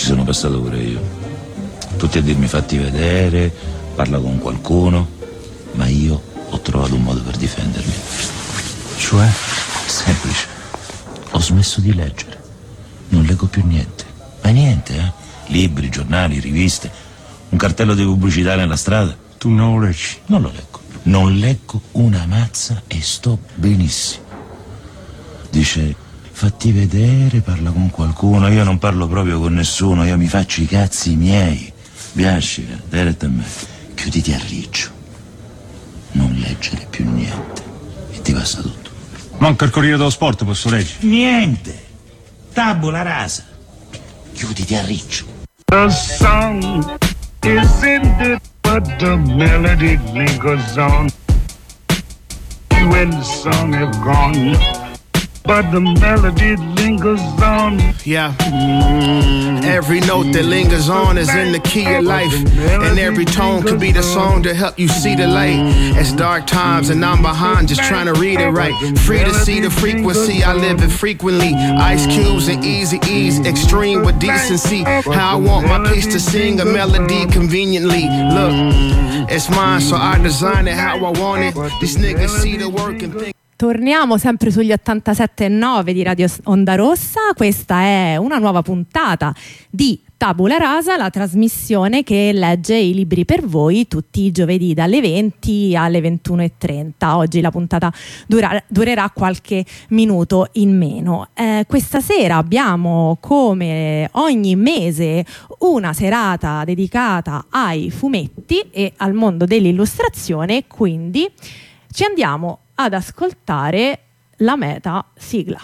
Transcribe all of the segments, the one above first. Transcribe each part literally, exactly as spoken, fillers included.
sono passato pure io. Tutti a dirmi fatti vedere, parla con qualcuno, ma io ho trovato un modo per difendermi. Cioè? Semplice. Ho smesso di leggere. Non leggo più niente. Ma niente, eh? Libri, giornali, riviste, un cartello di pubblicità nella strada. Tu non lo leggi? Non lo leggo. Non leggo una mazza e sto benissimo. Dice, fatti vedere, parla con qualcuno. Io non parlo proprio con nessuno, io mi faccio i cazzi miei. Biascica, diretta a me. Chiuditi a riccio. Non leggere più niente. E ti passa tutto. Manca il Corriere dello Sport, posso leggere? Niente. Tabula rasa. Chiuditi a riccio. The song is ended, but the melody lingers on. When the song is gone, but the melody lingers on. Yeah. Every note that lingers on is in the key of life, and every tone could be the song to help you see the light. It's dark times and I'm behind, just trying to read it right. Free to see the frequency, I live it frequently. Ice cubes and easy ease, extreme with decency. How I want my piece to sing a melody conveniently. Look, it's mine, so I design it how I want it. These niggas see the work and think. Torniamo sempre sugli ottantasette e nove di Radio Onda Rossa. Questa è una nuova puntata di Tabula Rasa, la trasmissione che legge i libri per voi tutti i giovedì dalle venti alle ventuno e trenta. Oggi la puntata dura, durerà qualche minuto in meno. Eh, questa sera abbiamo, come ogni mese, una serata dedicata ai fumetti e al mondo dell'illustrazione, quindi ci andiamo ad ascoltare la meta sigla.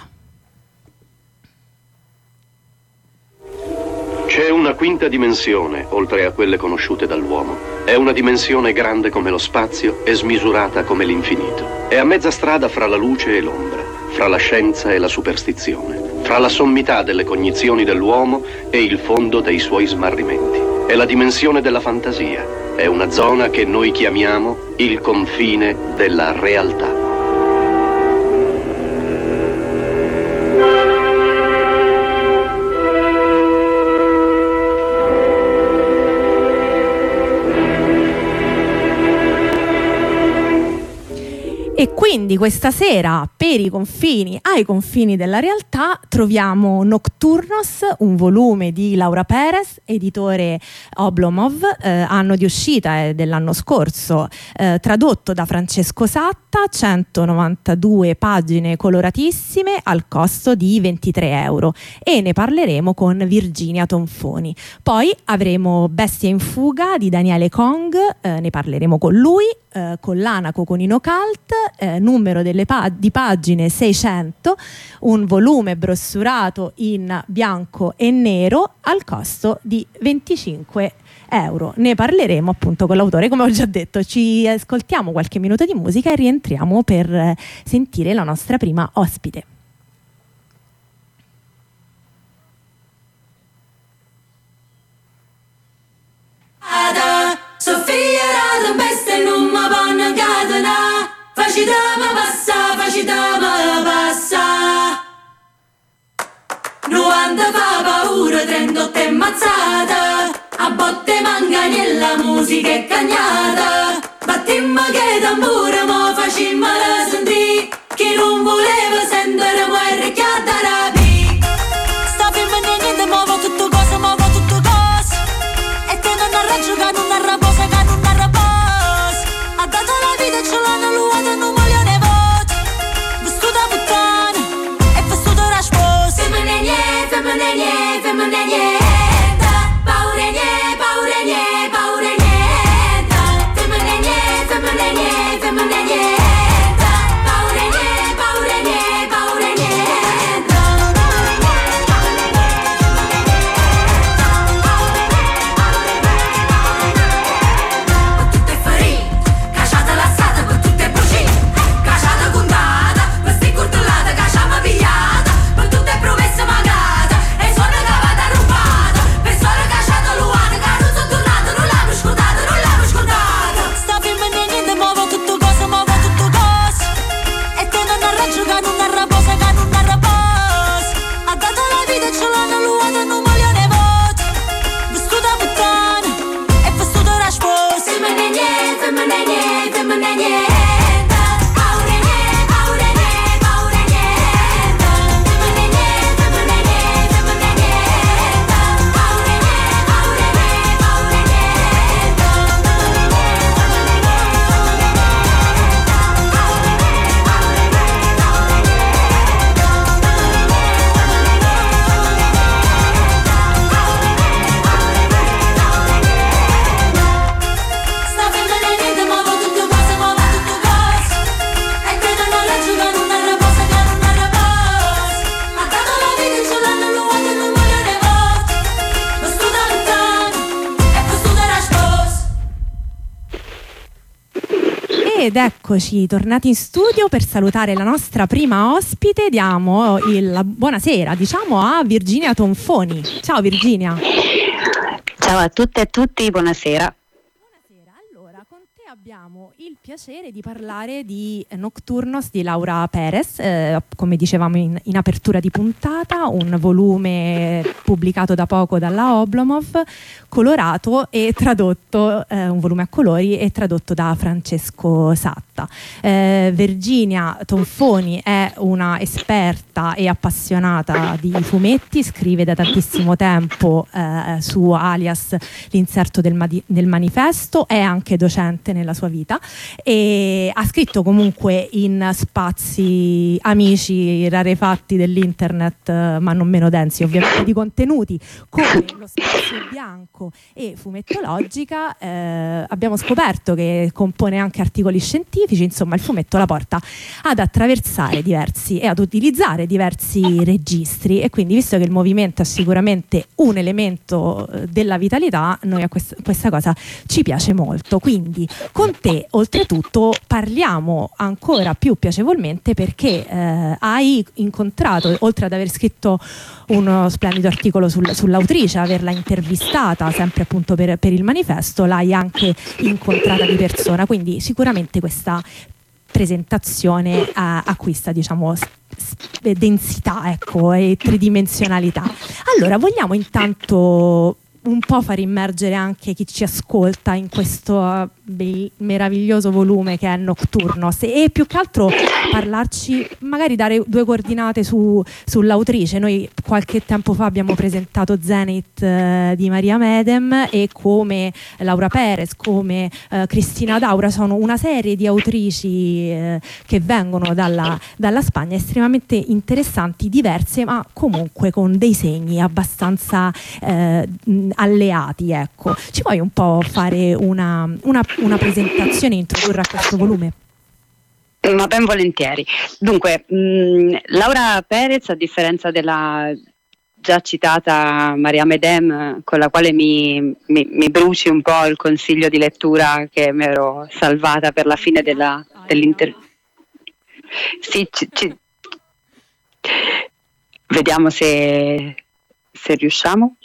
C'è una quinta dimensione, oltre a quelle conosciute dall'uomo. È una dimensione grande come lo spazio e smisurata come l'infinito. È a mezza strada fra la luce e l'ombra, fra la scienza e la superstizione, fra la sommità delle cognizioni dell'uomo e il fondo dei suoi smarrimenti. È la dimensione della fantasia. È una zona che noi chiamiamo il confine della realtà. E quindi questa sera, per i confini, ai confini della realtà, troviamo Nocturnos, un volume di Laura Perez, editore Oblomov, eh, anno di uscita dell'anno scorso, eh, tradotto da Francesco Satta, centonovantadue pagine coloratissime al costo di ventitré euro, e ne parleremo con Virginia Tonfoni. Poi avremo Bestia in fuga di Daniele Kong, eh, ne parleremo con lui, eh, con l'Anaco con Inocalt, eh, numero delle pa- di pagine seicento, un volume brossurato in bianco e nero al costo di venticinque euro. Ne parleremo appunto con l'autore, come ho già detto. Ci ascoltiamo qualche minuto di musica e rientriamo per eh, sentire la nostra prima ospite. Sofia era la bestia in una buona catena, facitama passa, facitama passa. Novanta fa paura, trentotto è mazzata, a botte manganiella, musica è cagnata. Battimmo che tamburo, mo facimmo la sentì, chi non voleva sentire muore chiata rapi. Sta firma niente, mo va tutto cosa, mo va tutto cosa. E te non arraggio che non arraposa, che non arrapos. Ha dato la vita e ce l'hanno luata in un milione di voti. Vestuta puttana e vestuta da sposa. Femmine niente, femmine niente, femmine niente. Paure niente, paure niente, paure niente. Femmine niente, femmine niente, femmine niente. Paure niente, paure niente. Ed eccoci tornati in studio per salutare la nostra prima ospite. Diamo il, la buonasera, diciamo, a Virginia Tonfoni. Ciao Virginia. Ciao a tutte e tutti, buonasera. Buonasera, allora con te abbiamo il piacere di parlare di Nocturnos di Laura Perez, eh, come dicevamo in, in apertura di puntata, un volume pubblicato da poco dalla Oblomov, colorato e tradotto, eh, un volume a colori e tradotto da Francesco Satta. Eh, Virginia Tonfoni è una esperta e appassionata di fumetti, scrive da tantissimo tempo eh, su Alias l'inserto del, madi- del manifesto, è anche docente nella sua vita e ha scritto comunque in spazi amici rarefatti dell'internet, eh, ma non meno densi ovviamente di contenuti, come Lo Spazio Bianco e Fumettologica. Eh, abbiamo scoperto che compone anche articoli scientifici, insomma il fumetto la porta ad attraversare diversi e ad utilizzare diversi registri, e quindi, visto che il movimento è sicuramente un elemento della vitalità, noi a quest- questa cosa ci piace molto. Quindi con te oltretutto parliamo ancora più piacevolmente perché eh, hai incontrato, oltre ad aver scritto uno splendido articolo sul, sull'autrice, averla intervistata sempre appunto per, per il manifesto, l'hai anche incontrata di persona, quindi sicuramente questa presentazione eh, acquista, diciamo, s- s- densità, ecco, e tridimensionalità. Allora, vogliamo intanto un po' far immergere anche chi ci ascolta in questo uh, be- meraviglioso volume che è Nocturnos, e più che altro parlarci, magari dare due coordinate su, sull'autrice. Noi qualche tempo fa abbiamo presentato Zenith uh, di Maria Medem, e come Laura Perez, come uh, Cristina Daura sono una serie di autrici uh, che vengono dalla, dalla Spagna, estremamente interessanti, diverse, ma comunque con dei segni abbastanza uh, alleati, ecco. Ci puoi un po' fare una, una, una presentazione e introdurre a questo volume? Ma ben volentieri. Dunque, mh, Laura Perez, a differenza della già citata Maria Medem, con la quale mi, mi, mi bruci un po' il consiglio di lettura che mi ero salvata per la fine della, dell'inter... Sì, ci, ci... vediamo se, se riusciamo.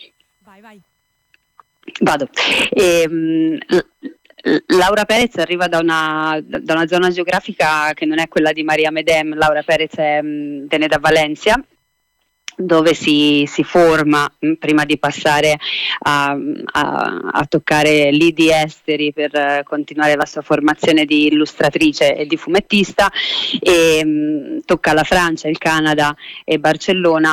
Vado. E, um, Laura Perez arriva da una, da una zona geografica che non è quella di Maria Medem. Laura Perez è, um, viene da Valencia, dove si, si forma mh, prima di passare a, a, a toccare lidi esteri per uh, continuare la sua formazione di illustratrice e di fumettista, e mh, tocca la Francia, il Canada e Barcellona.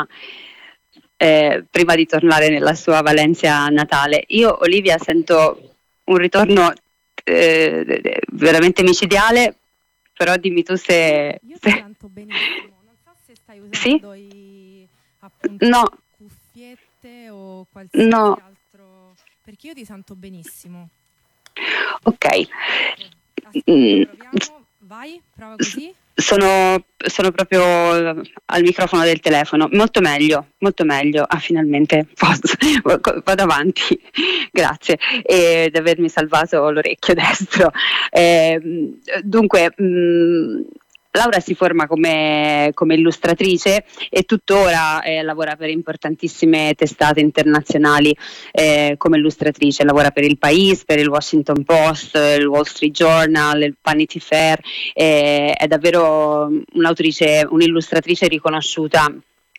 Eh, prima di tornare nella sua Valencia natale. Io, Olivia, sento un ritorno eh, veramente micidiale, però dimmi tu se... Io ti sento benissimo, non so se stai usando sì? i, appunto, no. cuffiette o qualsiasi no. altro, perché io ti sento benissimo. Ok. Aspetta, mm. proviamo. Vai, prova così. Sono, sono proprio al microfono del telefono, molto meglio, molto meglio. Ah, finalmente posso, vado avanti, grazie eh, di avermi salvato l'orecchio destro. Eh, dunque, mh, Laura si forma come, come illustratrice e tuttora eh, lavora per importantissime testate internazionali eh, come illustratrice. Lavora per il País, per il Washington Post, il Wall Street Journal, il Vanity Fair. Eh, è davvero un'autrice, un'illustratrice riconosciuta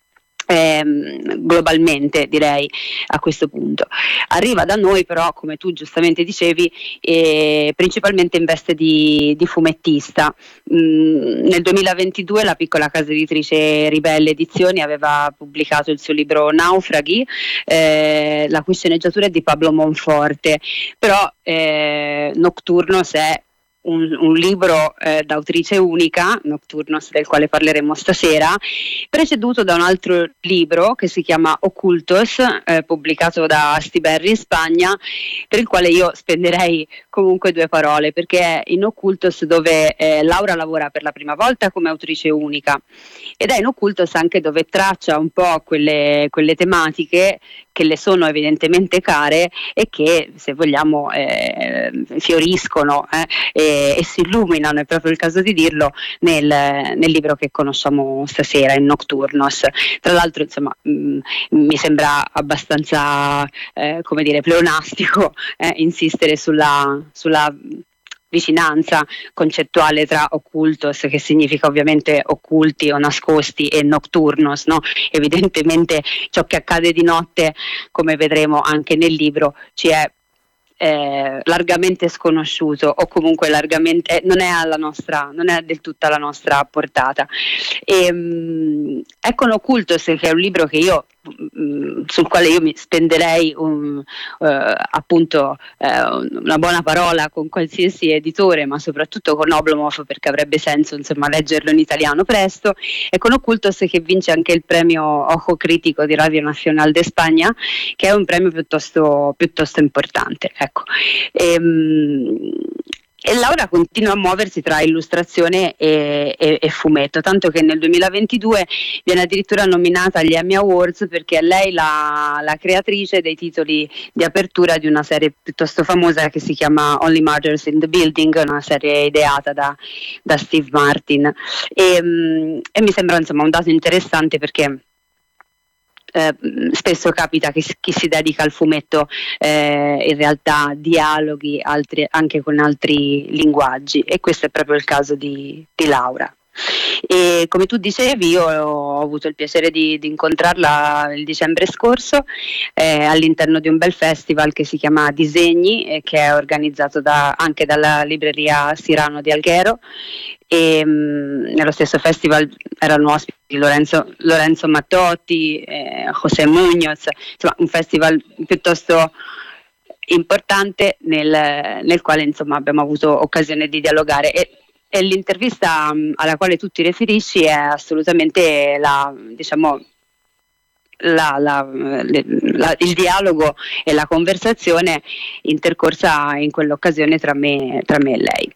Ehm, globalmente, direi, a questo punto. Arriva da noi però, come tu giustamente dicevi, eh, principalmente in veste di, di fumettista. Mm, nel duemilaventidue la piccola casa editrice Ribelle Edizioni aveva pubblicato il suo libro Naufraghi, eh, la cui sceneggiatura è di Pablo Monforte, però eh, Nocturnos è Un, un libro eh, d'autrice unica, Nocturnos, del quale parleremo stasera, preceduto da un altro libro che si chiama Occultos, eh, pubblicato da Asti Berri in Spagna, per il quale io spenderei comunque due parole, perché è in Occultos dove eh, Laura lavora per la prima volta come autrice unica, ed è in Occultos anche dove traccia un po' quelle, quelle tematiche che le sono evidentemente care e che, se vogliamo, eh, fioriscono eh, e, e si illuminano, è proprio il caso di dirlo, nel, nel libro che conosciamo stasera, in Nocturnos. Tra l'altro, insomma, mh, mi sembra abbastanza eh, come dire pleonastico eh, insistere sulla, sulla vicinanza concettuale tra occultos, che significa ovviamente occulti o nascosti, e nocturnos, no? Evidentemente ciò che accade di notte, come vedremo anche nel libro, ci è Eh, largamente sconosciuto, o comunque largamente eh, non è alla nostra, non è del tutto alla nostra portata. E, mh, Ecco Occultos, che è un libro che io mh, sul quale io mi spenderei un, uh, appunto uh, una buona parola con qualsiasi editore, ma soprattutto con Oblomov, perché avrebbe senso insomma leggerlo in italiano presto. Ecco Occultos, che vince anche il premio Ojo Crítico di Radio Nacional de España, che è un premio piuttosto, piuttosto importante. Ecco. E, e Laura continua a muoversi tra illustrazione e, e, e fumetto, tanto che nel duemilaventidue viene addirittura nominata agli Emmy Awards, perché è lei la, la creatrice dei titoli di apertura di una serie piuttosto famosa che si chiama Only Murders in the Building, una serie ideata da, da Steve Martin. E, e mi sembra insomma un dato interessante, perché Eh, spesso capita che chi si dedica al fumetto eh, in realtà dialoghi altri, anche con altri linguaggi, e questo è proprio il caso di, di Laura. E come tu dicevi, io ho avuto il piacere di, di incontrarla il dicembre scorso eh, all'interno di un bel festival che si chiama Disegni, eh, che è organizzato da, anche dalla libreria Sirano di Alghero. E mh, nello stesso festival erano ospiti Lorenzo, Lorenzo Mattotti, eh, José Muñoz, insomma un festival piuttosto importante nel, nel quale insomma abbiamo avuto occasione di dialogare, e, e l'intervista mh, alla quale tu ti riferisci è assolutamente la, diciamo, La, la, la, il dialogo e la conversazione intercorsa in quell'occasione tra me, tra me e lei.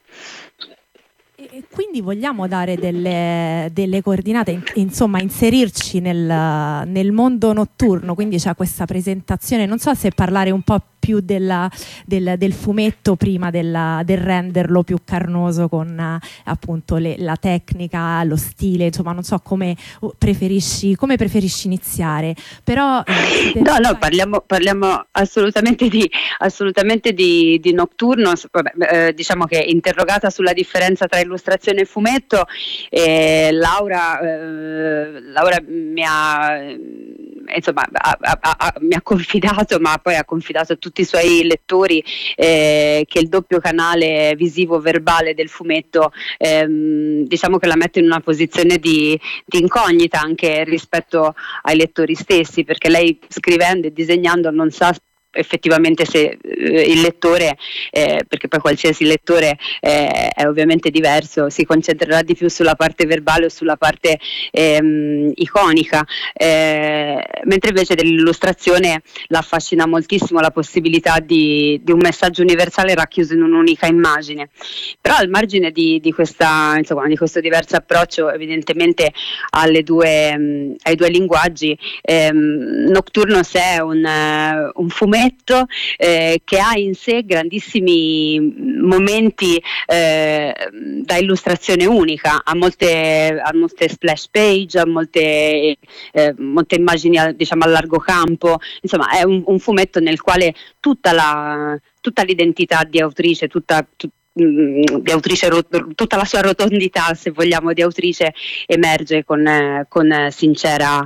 E quindi vogliamo dare delle, delle coordinate, insomma inserirci nel, nel mondo notturno, quindi c'è questa presentazione, non so se parlare un po' più della, del, del fumetto prima della, del renderlo più carnoso con appunto le, la tecnica, lo stile, insomma non so come preferisci, come preferisci iniziare, però eh, no no parliamo, parliamo assolutamente di assolutamente di, di Nocturnos. Vabbè, eh, diciamo che interrogata sulla differenza tra illustrazione e fumetto, eh, Laura eh, Laura mi ha insomma ha, ha, ha, mi ha confidato, ma poi ha confidato a tutti i suoi lettori eh, che il doppio canale visivo verbale del fumetto ehm, diciamo che la mette in una posizione di, di incognita anche rispetto ai lettori stessi, perché lei scrivendo e disegnando non sa effettivamente se eh, il lettore, eh, perché poi qualsiasi lettore eh, è ovviamente diverso, si concentrerà di più sulla parte verbale o sulla parte ehm, iconica, eh, mentre invece dell'illustrazione la affascina moltissimo la possibilità di, di un messaggio universale racchiuso in un'unica immagine. Però al margine di, di, questa, insomma, di questo diverso approccio evidentemente alle due, mh, ai due linguaggi, ehm, Nocturnos è un, uh, un fumetto Eh, che ha in sé grandissimi momenti eh, da illustrazione unica, ha molte, ha molte splash page, ha molte, eh, molte immagini diciamo a largo campo, insomma è un, un fumetto nel quale tutta, la, tutta l'identità di autrice, tutta, tut, di autrice, tutta la sua rotondità, se vogliamo, di autrice emerge con, eh, con sincera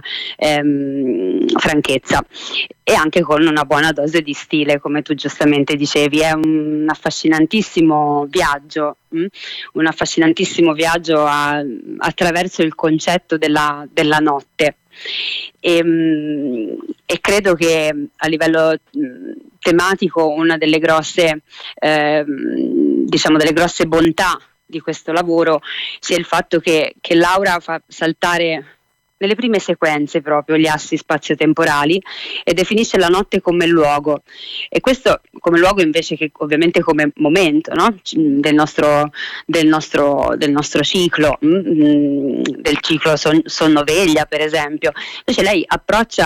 ehm, franchezza, e anche con una buona dose di stile, come tu giustamente dicevi. È un affascinantissimo viaggio, mh? un affascinantissimo viaggio a, attraverso il concetto della, della notte. E, mh, e credo che a livello mh, tematico una delle grosse eh, diciamo delle grosse bontà di questo lavoro sia il fatto che, che Laura fa saltare nelle prime sequenze proprio gli assi spazio-temporali e definisce la notte come luogo, e questo come luogo invece che ovviamente come momento, no? del, nostro, del, nostro, del nostro ciclo, mh, del ciclo son- sonno-veglia per esempio. Invece lei approccia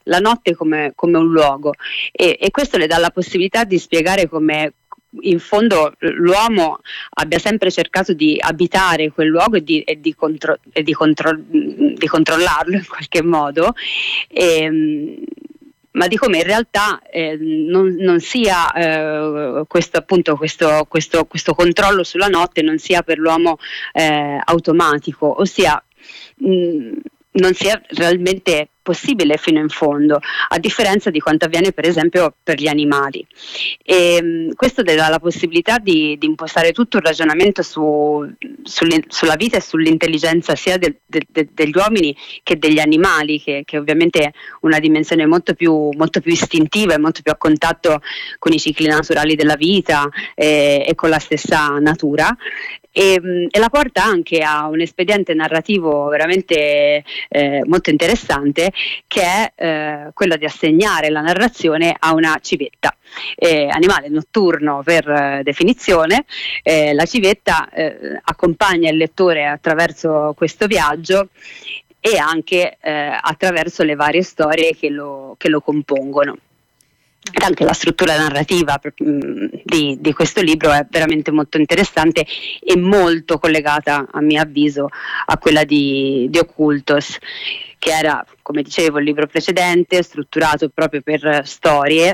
la notte come, come un luogo, e, e questo le dà la possibilità di spiegare come in fondo l'uomo abbia sempre cercato di abitare quel luogo e di, e di, contro, e di, contro, di controllarlo in qualche modo, e, ma di come in realtà eh, non, non sia eh, questo, appunto, questo, questo, questo controllo sulla notte non sia per l'uomo eh, automatico, ossia mh, non sia realmente possibile fino in fondo, a differenza di quanto avviene per esempio per gli animali. E mh, questo dà la possibilità di, di impostare tutto un ragionamento su, sulla vita e sull'intelligenza sia del, de, de, degli uomini che degli animali, che, che ovviamente è una dimensione molto più, molto più istintiva e molto più a contatto con i cicli naturali della vita e, e con la stessa natura. E, e la porta anche a un espediente narrativo veramente eh, molto interessante, che è eh, quello di assegnare la narrazione a una civetta, eh, animale notturno per eh, definizione. Eh, la civetta eh, accompagna il lettore attraverso questo viaggio e anche eh, attraverso le varie storie che lo, che lo compongono. Ed anche la struttura narrativa di, di questo libro è veramente molto interessante e molto collegata, a mio avviso, a quella di, di Occultos, che era, come dicevo, il libro precedente, strutturato proprio per storie,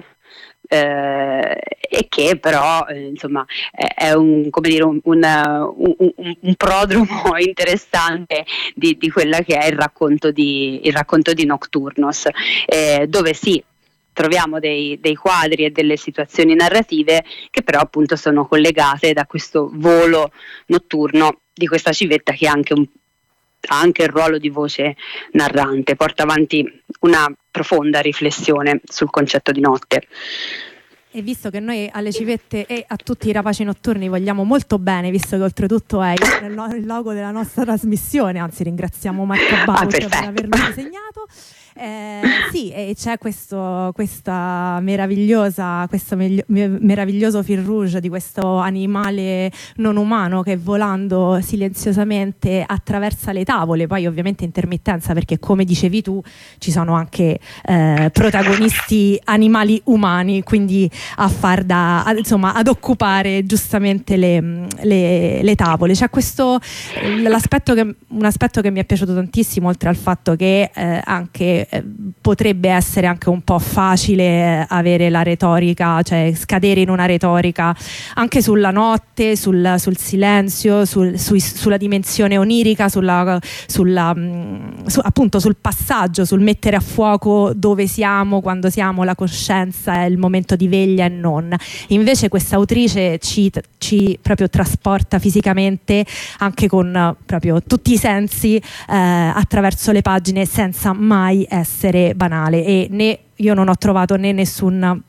eh, e che però eh, insomma è, è un, come dire, un, un, un, un prodromo interessante di, di quella che è il racconto di, il racconto di Nocturnos, eh, dove sì, troviamo dei, dei quadri e delle situazioni narrative che però appunto sono collegate da questo volo notturno di questa civetta, che ha anche, un, ha anche il ruolo di voce narrante, porta avanti una profonda riflessione sul concetto di notte. E visto che noi alle civette e a tutti i rapaci notturni vogliamo molto bene, visto che oltretutto è il, il logo della nostra trasmissione, anzi ringraziamo Marco Bauer ah, per averlo disegnato. Eh, sì, e c'è questo, questa meravigliosa, questo me- meraviglioso fil rouge di questo animale non umano che volando silenziosamente attraversa le tavole, poi ovviamente intermittenza, perché come dicevi tu ci sono anche eh, protagonisti animali umani, quindi a far da, ad, insomma, ad occupare giustamente le, le, le tavole. C'è questo l'aspetto che, un aspetto che mi è piaciuto tantissimo, oltre al fatto che eh, anche Eh, potrebbe essere anche un po' facile eh, avere la retorica, cioè scadere in una retorica anche sulla notte, sul, sul silenzio, sul, sui, sulla dimensione onirica, sulla, sulla, mh, su, appunto sul passaggio, sul mettere a fuoco dove siamo, quando siamo, la coscienza, è il momento di veglia e non. Invece questa autrice ci, ci proprio trasporta fisicamente, anche con uh, proprio tutti i sensi, eh, attraverso le pagine, senza mai essere banale, e né io non ho trovato né nessun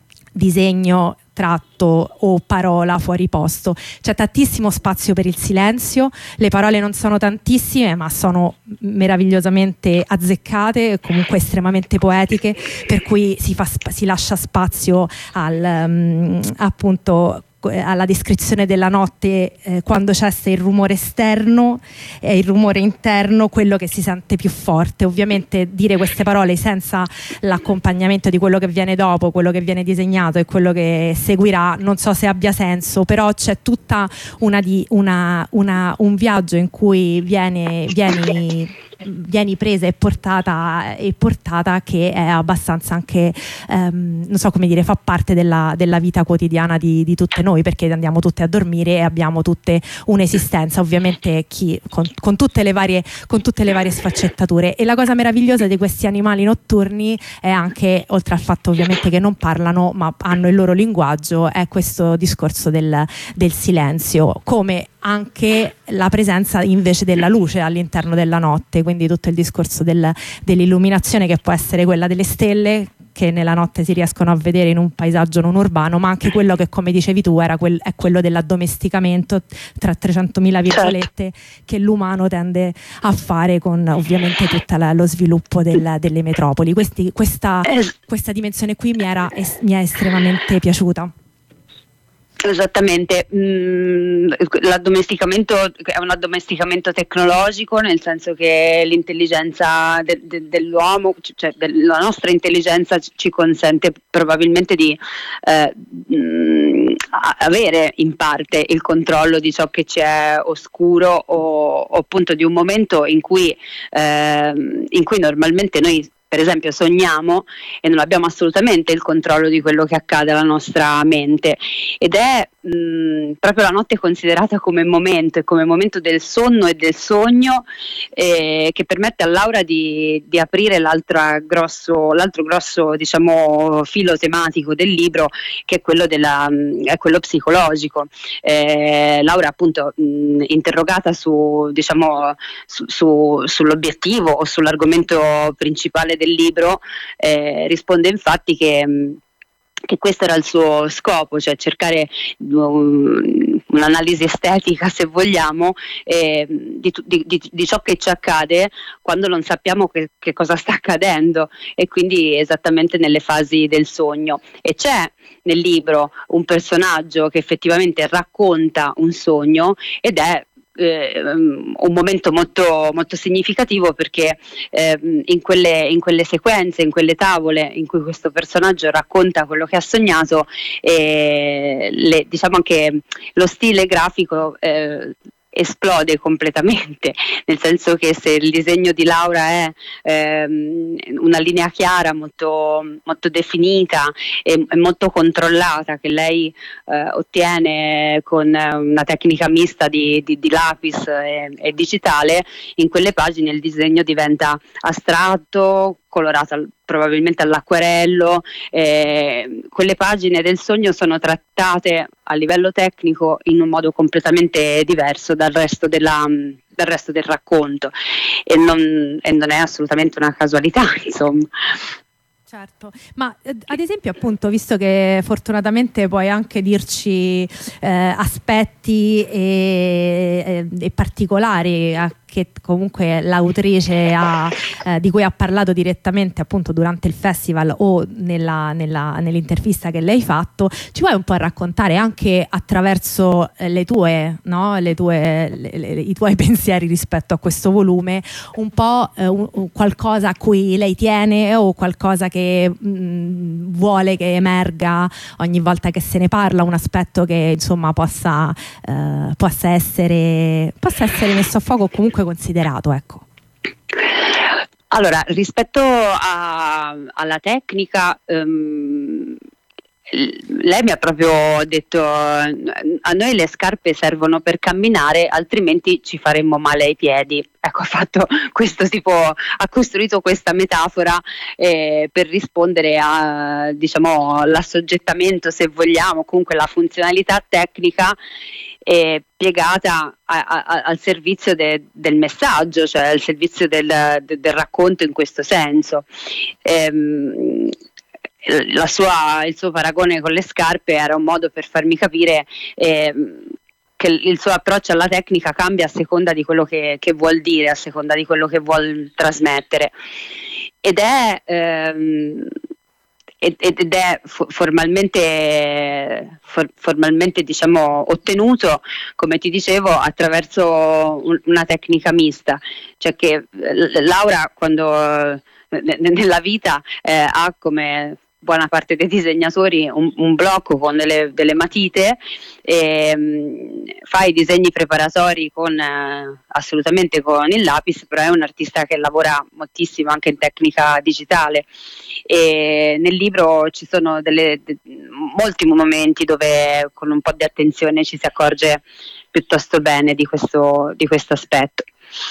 disegno, tratto o parola fuori posto. C'è tantissimo spazio per il silenzio, le parole non sono tantissime ma sono meravigliosamente azzeccate e comunque estremamente poetiche, per cui si, fa, si lascia spazio al um, appunto alla descrizione della notte, eh, quando c'è il rumore esterno e il rumore interno, quello che si sente più forte. Ovviamente dire queste parole senza l'accompagnamento di quello che viene dopo, quello che viene disegnato e quello che seguirà, non so se abbia senso, però c'è tutta una di, una, una, un viaggio in cui viene, vieni vieni presa e portata e portata che è abbastanza anche ehm, non so come dire, fa parte della, della vita quotidiana di, di tutte noi, perché andiamo tutte a dormire e abbiamo tutte un'esistenza, ovviamente chi, con, con tutte le varie con tutte le varie sfaccettature. E la cosa meravigliosa di questi animali notturni è anche, oltre al fatto ovviamente che non parlano ma hanno il loro linguaggio, è questo discorso del, del silenzio, come anche la presenza invece della luce all'interno della notte, quindi tutto il discorso del, dell'illuminazione, che può essere quella delle stelle che nella notte si riescono a vedere in un paesaggio non urbano, ma anche quello che, come dicevi tu, era quel, è quello dell'addomesticamento, tra trecentomila virgolette, certo, che l'umano tende a fare con ovviamente tutto lo sviluppo del, delle metropoli. Questi, questa, questa dimensione qui mi, era, es, mi è estremamente piaciuta. Esattamente, mm, l'addomesticamento è un addomesticamento tecnologico, nel senso che l'intelligenza de- de- dell'uomo, cioè de- la nostra intelligenza ci consente probabilmente di eh, mh, avere in parte il controllo di ciò che ci è oscuro o, o appunto di un momento in cui, eh, in cui normalmente noi per esempio sogniamo e non abbiamo assolutamente il controllo di quello che accade alla nostra mente, ed è mh, proprio la notte considerata come momento e come momento del sonno e del sogno, eh, che permette a Laura di, di aprire l'altro grosso, l'altro grosso diciamo filo tematico del libro, che è quello, della, è quello psicologico. Eh, Laura appunto mh, interrogata su, diciamo, su, su, sull'obiettivo o sull'argomento principale del libro, eh, risponde infatti che, che questo era il suo scopo, cioè cercare um, un'analisi estetica, se vogliamo, eh, di, di, di ciò che ci accade quando non sappiamo che, che cosa sta accadendo, e quindi esattamente nelle fasi del sogno. E c'è nel libro un personaggio che effettivamente racconta un sogno, ed è Eh, un momento molto, molto significativo, perché eh, in, quelle, in quelle sequenze, in quelle tavole in cui questo personaggio racconta quello che ha sognato, eh, le, diciamo che lo stile grafico eh, esplode completamente, nel senso che se il disegno di Laura è ehm, una linea chiara, molto, molto definita e, e molto controllata, che lei eh, ottiene con una tecnica mista di, di, di lapis e, e digitale, in quelle pagine il disegno diventa astratto, colorato probabilmente all'acquerello. Eh, quelle pagine del sogno sono trattate a livello tecnico in un modo completamente diverso dal resto della, dal resto del racconto, e non, e non è assolutamente una casualità, insomma. Certo, ma eh, ad esempio appunto, visto che fortunatamente puoi anche dirci eh, aspetti e, e, e particolari a che comunque l'autrice ha, eh, di cui ha parlato direttamente appunto durante il festival o nella, nella, nell'intervista che lei ha fatto, ci vuoi un po' raccontare anche attraverso eh, le tue, no? le tue le, le, i tuoi pensieri rispetto a questo volume, un po' eh, un, un qualcosa a cui lei tiene, o qualcosa che mh, vuole che emerga ogni volta che se ne parla, un aspetto che insomma possa, eh, possa essere possa essere messo a fuoco o comunque considerato, ecco. Allora, rispetto a, alla tecnica, um, lei mi ha proprio detto: a noi le scarpe servono per camminare, altrimenti ci faremmo male ai piedi. Ecco, ha fatto questo tipo, ha costruito questa metafora eh, per rispondere a, diciamo, l'assoggettamento, se vogliamo, comunque la funzionalità tecnica eh, piegata a, a, al servizio de, del messaggio, cioè al servizio del, de, del racconto in questo senso. Ehm, la sua, il suo paragone con le scarpe era un modo per farmi capire eh, che il suo approccio alla tecnica cambia a seconda di quello che, che vuol dire, a seconda di quello che vuol trasmettere, ed è ehm, ed è formalmente, for, formalmente diciamo ottenuto, come ti dicevo, attraverso un, una tecnica mista, cioè che Laura quando nella vita eh, ha, come buona parte dei disegnatori, un, un blocco con delle, delle matite, e um, fa i disegni preparatori con uh, assolutamente con il lapis, però è un artista che lavora moltissimo anche in tecnica digitale, e nel libro ci sono delle, de, molti momenti dove con un po' di attenzione ci si accorge piuttosto bene di questo, di questo aspetto.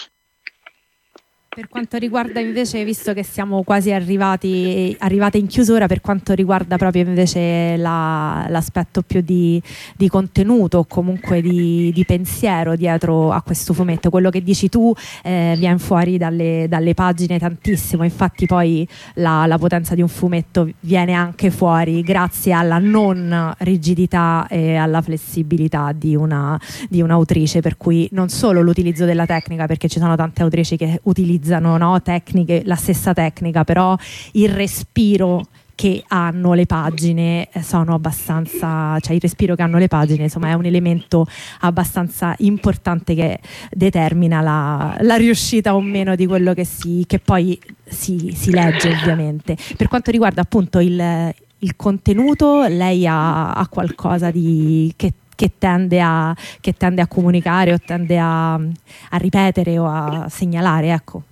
Per quanto riguarda invece, visto che siamo quasi arrivati arrivate in chiusura, per quanto riguarda proprio invece la, l'aspetto più di, di contenuto o comunque di, di pensiero dietro a questo fumetto, quello che dici tu eh, viene fuori dalle, dalle pagine tantissimo, infatti poi la, la potenza di un fumetto viene anche fuori grazie alla non rigidità e alla flessibilità di, una, di un'autrice, per cui non solo l'utilizzo della tecnica, perché ci sono tante autrici che utilizzano No, tecniche, la stessa tecnica, però il respiro che hanno le pagine sono abbastanza, cioè il respiro che hanno le pagine insomma è un elemento abbastanza importante che determina la, la riuscita o meno di quello che si che poi si, si legge ovviamente. Per quanto riguarda appunto il, il contenuto, lei ha, ha qualcosa di che Che tende, a, che tende a comunicare o tende a, a ripetere o a segnalare, ecco.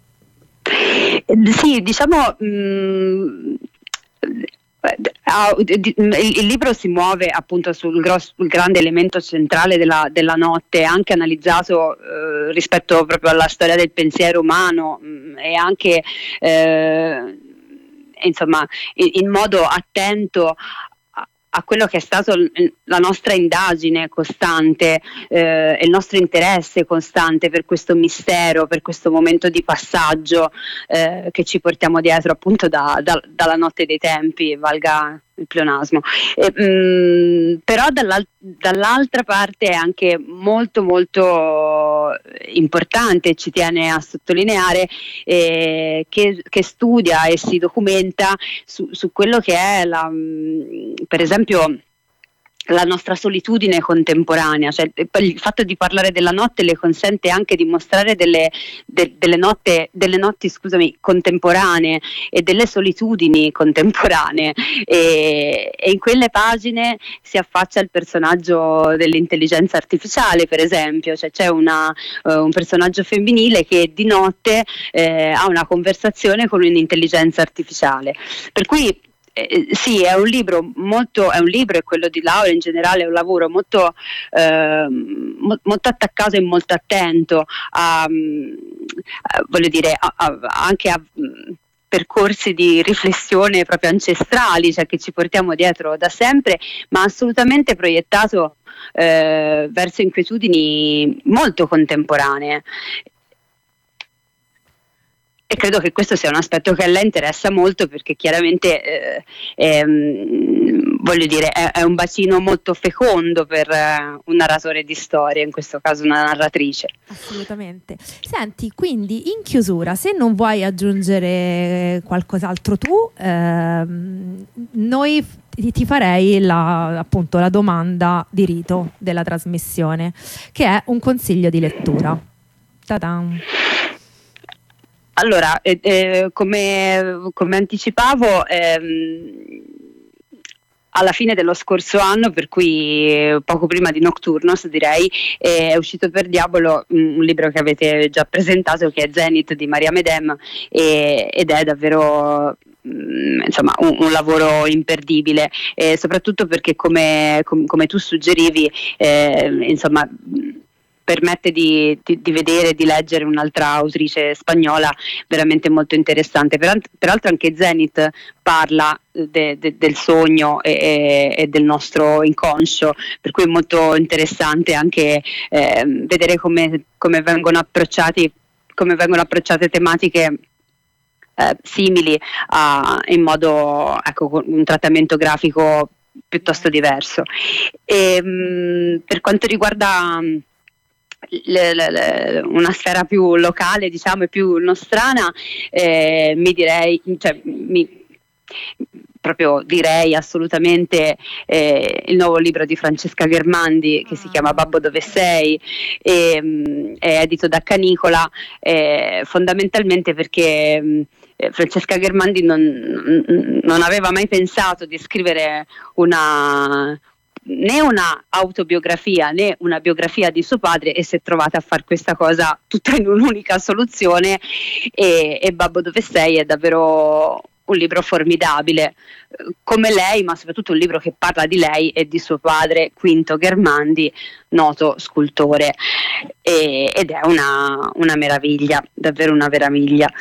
Sì, diciamo mh, il libro si muove appunto sul, grosso, sul grande elemento centrale della, della notte, anche analizzato eh, rispetto proprio alla storia del pensiero umano mh, e anche eh, insomma in, in modo attento a quello che è stato la nostra indagine costante eh, e il nostro interesse costante per questo mistero, per questo momento di passaggio eh, che ci portiamo dietro appunto da, da, dalla notte dei tempi, valga il pleonasmo. E, mh, però dall'al- dall'altra parte è anche molto molto importante, ci tiene a sottolineare eh, che, che studia e si documenta su, su quello che è la, mh, per esempio la nostra solitudine contemporanea, cioè il fatto di parlare della notte le consente anche di mostrare delle, de, delle, notte, delle notti scusami, contemporanee e delle solitudini contemporanee e, e in quelle pagine si affaccia il personaggio dell'intelligenza artificiale, per esempio, cioè c'è una, uh, un personaggio femminile che di notte eh, ha una conversazione con un'intelligenza artificiale, per cui Eh, sì, è un libro molto, è un libro e quello di Laura in generale è un lavoro molto, eh, mo, molto attaccato e molto attento a, a voglio dire, a, a, anche a mh, percorsi di riflessione proprio ancestrali, cioè che ci portiamo dietro da sempre, ma assolutamente proiettato eh, verso inquietudini molto contemporanee. E credo che questo sia un aspetto che a lei interessa molto perché chiaramente eh, ehm, voglio dire è, è un bacino molto fecondo per eh, un narratore di storie, in questo caso una narratrice. Assolutamente. Senti, quindi in chiusura, se non vuoi aggiungere qualcos'altro tu, ehm, noi ti, ti farei la, appunto la domanda di rito della trasmissione, che è un consiglio di lettura. Ta-dam. Allora, eh, eh, come, come anticipavo, ehm, alla fine dello scorso anno, per cui poco prima di Nocturnos direi, eh, è uscito per Diavolo un, un libro che avete già presentato, che è Zenith di Maria Medem, e, ed è davvero mh, insomma un, un lavoro imperdibile, eh, soprattutto perché come, com, come tu suggerivi, eh, insomma permette di, di, di vedere, di leggere un'altra autrice spagnola veramente molto interessante. Peraltro anche Zenith parla de, de, del sogno e, e del nostro inconscio, per cui è molto interessante anche eh, vedere come, come vengono approcciati, come vengono approcciate tematiche eh, simili a, in modo, ecco, con un trattamento grafico piuttosto diverso. E, mh, per quanto riguarda Le, le, le, una sfera più locale, diciamo, e più nostrana, eh, mi direi, cioè, mi, proprio direi assolutamente eh, il nuovo libro di Francesca Ghermandi che si chiama Babbo dove sei, e, mh, è edito da Canicola, eh, fondamentalmente perché mh, Francesca Ghermandi non, non aveva mai pensato di scrivere una né una autobiografia né una biografia di suo padre, e si è trovata a fare questa cosa tutta in un'unica soluzione, e, e Babbo dove sei è davvero un libro formidabile, come lei, ma soprattutto un libro che parla di lei e di suo padre Quinto Ghermandi, noto scultore, e, ed è una, una meraviglia, davvero una meraviglia.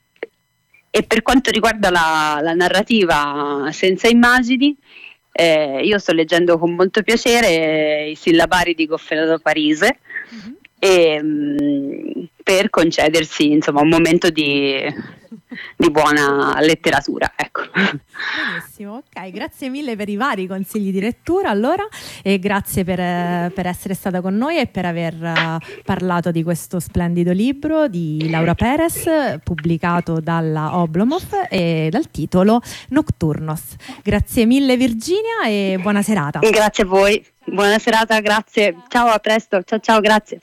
E per quanto riguarda la, la narrativa senza immagini, Eh, io sto leggendo con molto piacere I sillabari di Goffredo Parise, mm-hmm. e, mh, per concedersi insomma un momento di, di buona letteratura, ecco. Benissimo, ok, grazie mille per i vari consigli di lettura allora, e grazie per, per essere stata con noi e per aver uh, parlato di questo splendido libro di Laura Perez, pubblicato dalla Oblomov e dal titolo Nocturnos. Grazie mille Virginia e buona serata. Grazie a voi, buona serata, grazie, ciao, a presto, ciao ciao, grazie.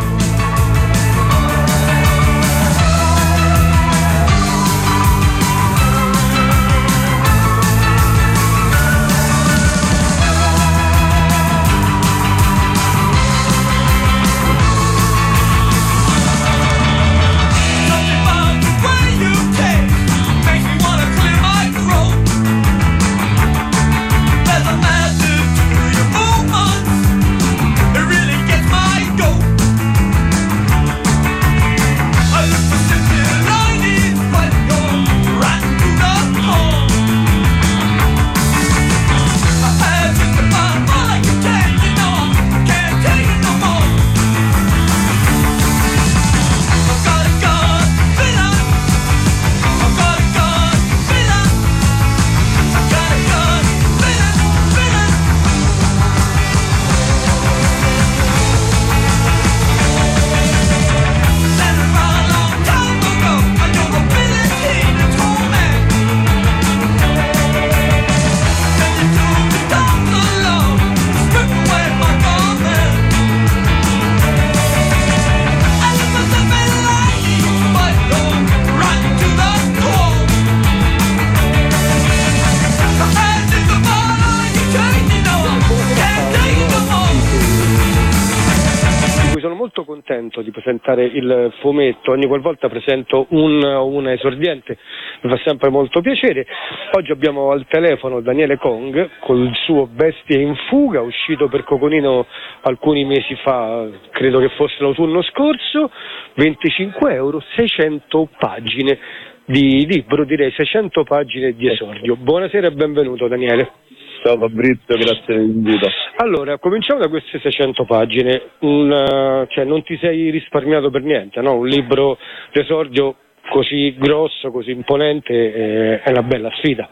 Di presentare il fumetto. Ogni qualvolta presento un una esordiente mi fa sempre molto piacere. Oggi abbiamo al telefono Daniele Kong col suo Bestie in fuga, uscito per Coconino alcuni mesi fa, credo che fosse l'autunno scorso. Venticinque euro, seicento pagine di libro, direi seicento pagine di esordio. Buonasera e benvenuto Daniele. Ciao Fabrizio, grazie per l'invito. Allora, cominciamo da queste seicento pagine. Un, cioè, non ti sei risparmiato per niente, no? Un libro d'esordio così grosso, così imponente, eh, è una bella sfida.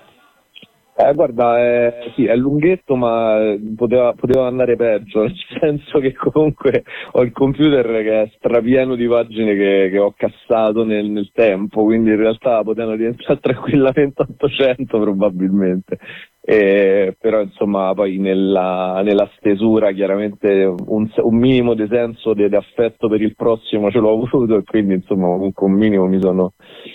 Eh, guarda, eh, sì, è lunghetto, ma poteva, poteva andare peggio, nel senso che comunque ho il computer che è strapieno di pagine che, che ho cassato nel, nel tempo, quindi in realtà potevano diventare tranquillamente ottocento probabilmente. Eh, però insomma poi nella, nella stesura chiaramente un, un minimo di senso di affetto per il prossimo ce l'ho avuto, e quindi insomma comunque un minimo mi sono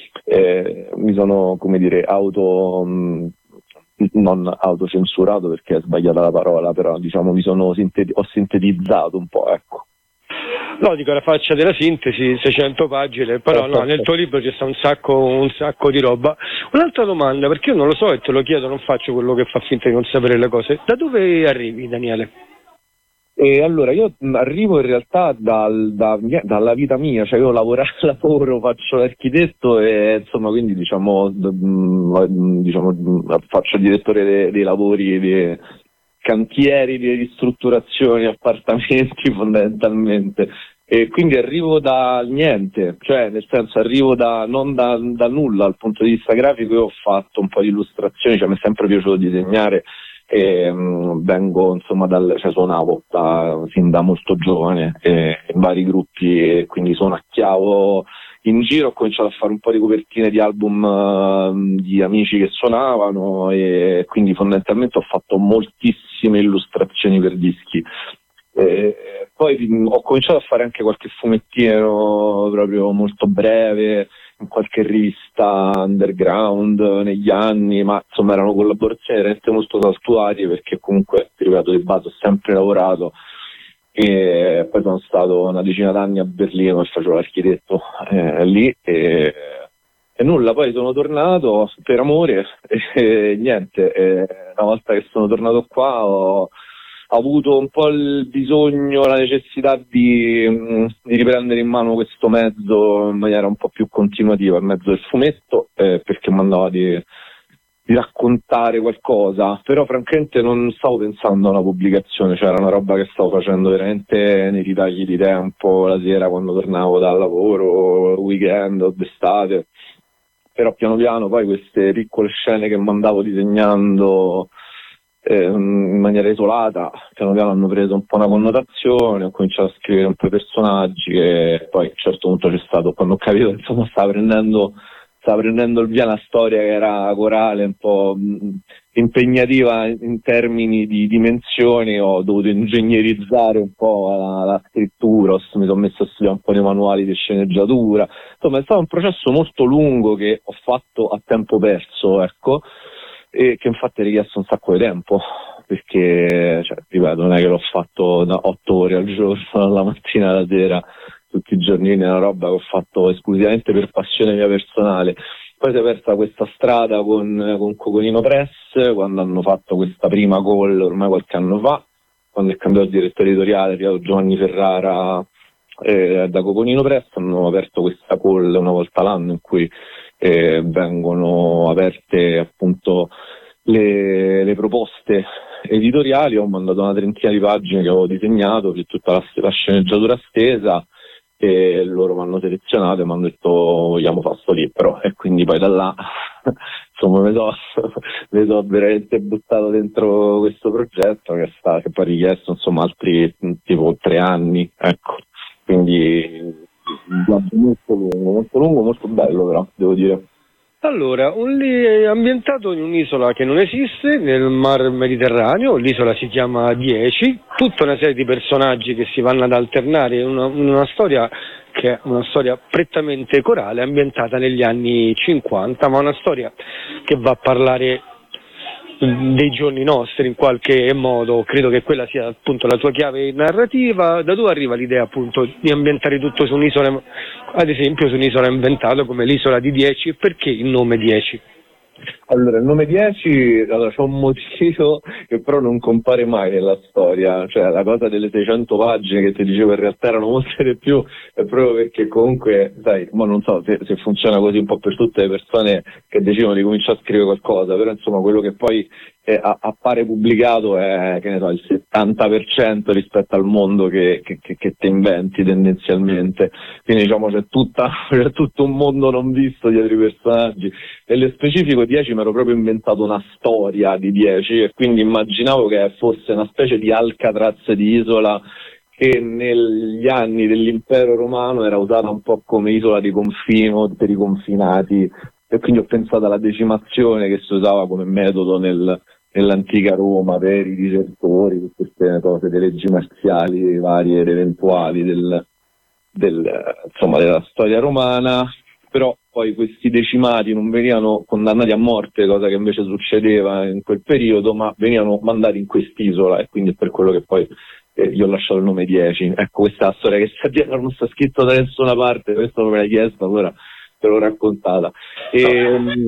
eh, mi sono come dire auto mh, non autocensurato perché è sbagliata la parola, però diciamo mi sono sinteti- ho sintetizzato un po', ecco. No, dico la faccia della sintesi, seicento pagine, però no, nel tuo libro c'è sta un sacco, un sacco di roba. Un'altra domanda, perché io non lo so e te lo chiedo, non faccio quello che fa finta di non sapere le cose. Da dove arrivi, Daniele? E allora io arrivo in realtà dal, da, dalla vita mia, cioè io lavoro, lavoro faccio l'architetto e insomma quindi diciamo, diciamo faccio il direttore dei, dei lavori, dei cantieri di ristrutturazioni, appartamenti fondamentalmente, e quindi arrivo dal niente, cioè nel senso arrivo da non da, da nulla dal punto di vista grafico. Io ho fatto un po' di illustrazioni, cioè mi è sempre piaciuto disegnare. E, um, vengo insomma dal, cioè suonavo da, sin da molto giovane eh, in vari gruppi, e quindi suonacchiavo in giro. Ho cominciato a fare un po' di copertine di album uh, di amici che suonavano, e quindi fondamentalmente ho fatto moltissime illustrazioni per dischi. E poi mh, ho cominciato a fare anche qualche fumettino proprio molto breve in qualche rivista underground negli anni, ma insomma erano collaborazioni veramente molto saltuarie, perché comunque, ti ripeto, di base ho sempre lavorato, e poi sono stato una decina d'anni a Berlino e facevo l'architetto eh, lì, e, e nulla, poi sono tornato per amore e, e niente, e una volta che sono tornato qua ho Ho avuto un po' il bisogno, la necessità di, di riprendere in mano questo mezzo in maniera un po' più continuativa, il mezzo del fumetto, eh, perché mi andava di, di raccontare qualcosa, però francamente non stavo pensando a una pubblicazione, cioè era una roba che stavo facendo veramente nei ritagli di tempo, la sera quando tornavo dal lavoro, weekend o d'estate, però piano piano poi queste piccole scene che mandavo disegnando eh, in maniera isolata, piano piano hanno preso un po' una connotazione, ho cominciato a scrivere un po' i personaggi e poi a un certo punto c'è stato, quando ho capito che insomma stava prendendo stava prendendo il via una storia che era corale, un po' mh, impegnativa in, in termini di dimensioni, ho dovuto ingegnerizzare un po' la, la scrittura, mi sono messo a studiare un po' di manuali di sceneggiatura, insomma è stato un processo molto lungo che ho fatto a tempo perso, ecco, e che infatti ha richiesto un sacco di tempo, perché, cioè, ripeto, non è che l'ho fatto da otto ore al giorno, dalla mattina alla sera, tutti i giorni, è una roba che ho fatto esclusivamente per passione mia personale. Poi si è persa questa strada con, con Coconino Press, quando hanno fatto questa prima call ormai qualche anno fa, quando è cambiato il direttore editoriale, è arrivato Giovanni Ferrara eh, da Coconino Press, hanno aperto questa call una volta l'anno in cui eh, vengono aperte appunto le, le proposte editoriali. Ho mandato una trentina di pagine che avevo disegnato, più tutta la, la sceneggiatura stesa, e loro mi hanno selezionato e mi hanno detto vogliamo fare sto libro, e quindi poi da là insomma mi sono mi so veramente buttato dentro questo progetto che, sta, che poi ha richiesto insomma altri tipo tre anni, ecco, quindi un viaggio molto lungo, molto lungo, molto bello però, devo dire. Allora, un li- è ambientato in un'isola che non esiste, nel Mar Mediterraneo, l'isola si chiama dieci, tutta una serie di personaggi che si vanno ad alternare in una, in una storia che è una storia prettamente corale, ambientata negli anni cinquanta, ma una storia che va a parlare dei giorni nostri in qualche modo. Credo che quella sia appunto la tua chiave narrativa. Da dove arriva l'idea appunto di ambientare tutto su un'isola, ad esempio su un'isola inventata come l'isola di dieci, e perché il nome dieci? Allora, il nome dieci, allora, c'è un motivo che però non compare mai nella storia, cioè la cosa delle seicento pagine che ti dicevo in realtà erano molte di più, è proprio perché comunque, sai, ma non so se, se funziona così un po' per tutte le persone che decidono di cominciare a scrivere qualcosa, però insomma quello che poi eh, appare pubblicato è, che ne so, il settanta per cento rispetto al mondo che, che, che, che ti inventi tendenzialmente, quindi diciamo c'è, tutta, c'è tutto un mondo non visto dietro i personaggi. Nello specifico dieci mi ero proprio inventato una storia di dieci e quindi immaginavo che fosse una specie di Alcatraz di isola che negli anni dell'impero romano era usata un po' come isola di confino per i confinati, e quindi ho pensato alla decimazione che si usava come metodo nel, nell'antica Roma per i disertori, per queste cose, delle leggi marziali varie ed eventuali del, del, insomma, della storia romana. Però poi questi decimati non venivano condannati a morte, cosa che invece succedeva in quel periodo, ma venivano mandati in quest'isola, e quindi è per quello che poi eh, io ho lasciato il nome dieci. Ecco, questa è la storia che sta dietro, non sta scritto da nessuna parte, questo me l'hai chiesto, allora te l'ho raccontata. E,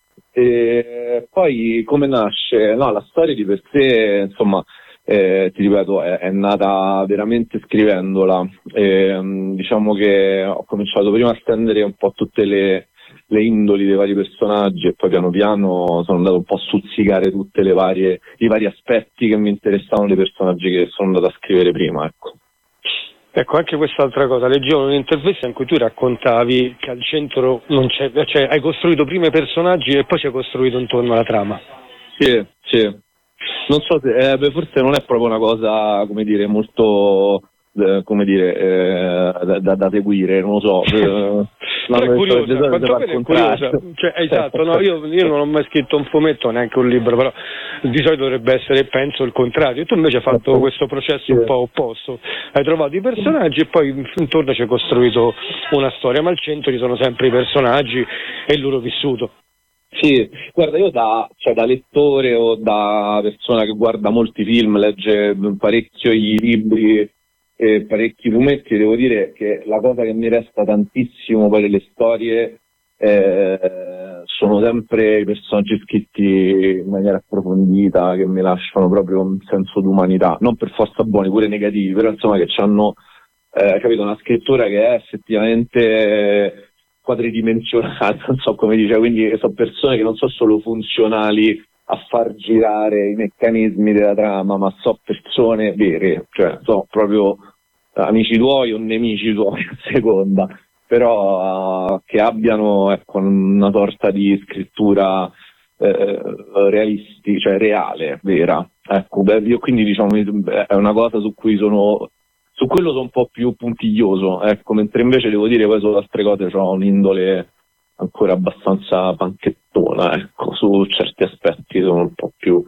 e poi come nasce? No, la storia di per sé, insomma, Eh, ti ripeto, è, è nata veramente scrivendola. Eh, diciamo che ho cominciato prima a stendere un po' tutte le, le indoli dei vari personaggi e poi piano piano sono andato un po' a stuzzicare tutte le varie, i vari aspetti che mi interessavano dei personaggi che sono andato a scrivere prima, ecco. Ecco, anche quest'altra cosa, leggevo un'intervista in cui tu raccontavi che al centro non c'è, cioè hai costruito prima i personaggi e poi ci hai costruito intorno alla trama. Sì, sì. Non so se, eh, beh, forse non è proprio una cosa, come dire, molto, eh, come dire, eh, da, da seguire, non lo so. Eh, Però è curiosa, quanto bene è curiosa. Cioè, esatto, no, io, io non ho mai scritto un fumetto, neanche un libro, però di solito dovrebbe essere, penso, il contrario. Tu invece hai fatto questo processo un po' opposto, hai trovato i personaggi e poi intorno ci hai costruito una storia, ma al centro ci sono sempre i personaggi e il loro vissuto. Sì, guarda, io da, cioè, da lettore o da persona che guarda molti film, legge parecchio i libri e parecchi fumetti, devo dire che la cosa che mi resta tantissimo poi delle storie eh, sono sempre i personaggi scritti in maniera approfondita, che mi lasciano proprio un senso d'umanità, non per forza buoni, pure negativi, però insomma che hanno eh, capito, una scrittura che è effettivamente quadridimensionali, non so come dice, quindi sono persone che non sono solo funzionali a far girare i meccanismi della trama, ma sono persone vere, cioè sono proprio amici tuoi o nemici tuoi a seconda, però uh, che abbiano, ecco, una sorta di scrittura eh, realisti, cioè reale, vera. Ecco, beh, io quindi diciamo è una cosa su cui sono su quello sono un po' più puntiglioso, ecco, mentre invece devo dire poi sulle altre cose ho un'indole ancora abbastanza panchettona, ecco, su certi aspetti sono un po' più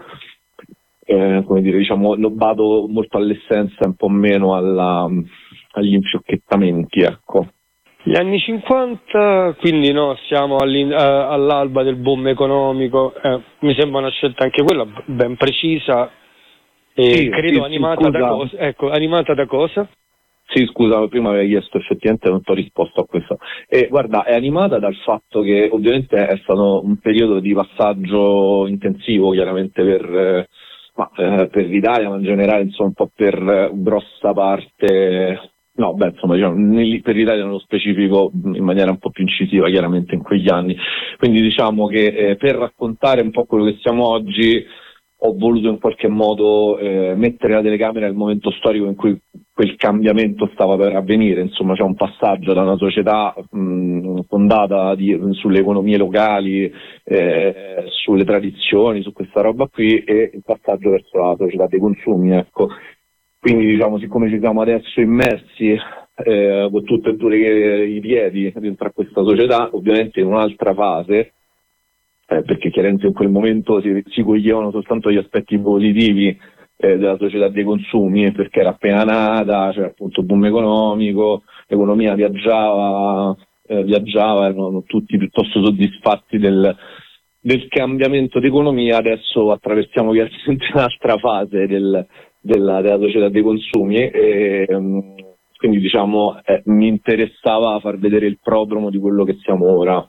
eh, come dire, diciamo, lo vado molto all'essenza, un po' meno alla, agli infiocchettamenti, ecco. Gli anni cinquanta, quindi no, siamo all'alba del boom economico, eh, mi sembra una scelta anche quella ben precisa e sì, credo sì, animata sì, da cosa? Ecco, animata da cosa? Sì, scusa, prima avevi chiesto, effettivamente non ti ho risposto a questo. E guarda, è animata dal fatto che ovviamente è stato un periodo di passaggio intensivo, chiaramente per, eh, ma, eh, per l'Italia, ma in generale, insomma, un po' per eh, grossa parte. No, beh, insomma, diciamo, per l'Italia nello specifico in maniera un po' più incisiva, chiaramente in quegli anni. Quindi diciamo che eh, per raccontare un po' quello che siamo oggi ho voluto in qualche modo eh, mettere la telecamera nel momento storico in cui quel cambiamento stava per avvenire. Insomma, c'è un passaggio da una società mh, fondata di, sulle economie locali, eh, sulle tradizioni, su questa roba qui, e il passaggio verso la società dei consumi, ecco. Quindi diciamo, siccome ci siamo adesso immersi eh, con tutti e due i piedi dentro a questa società, ovviamente in un'altra fase, eh, perché chiaramente in quel momento si, si coglievano soltanto gli aspetti positivi eh, della società dei consumi, perché era appena nata, c'era appunto il boom economico, l'economia viaggiava, eh, viaggiava, erano tutti piuttosto soddisfatti del, del cambiamento d'economia. Adesso attraversiamo chiaramente un'altra fase del Della, della società dei consumi e um, quindi diciamo eh, mi interessava far vedere il prodromo di quello che siamo ora.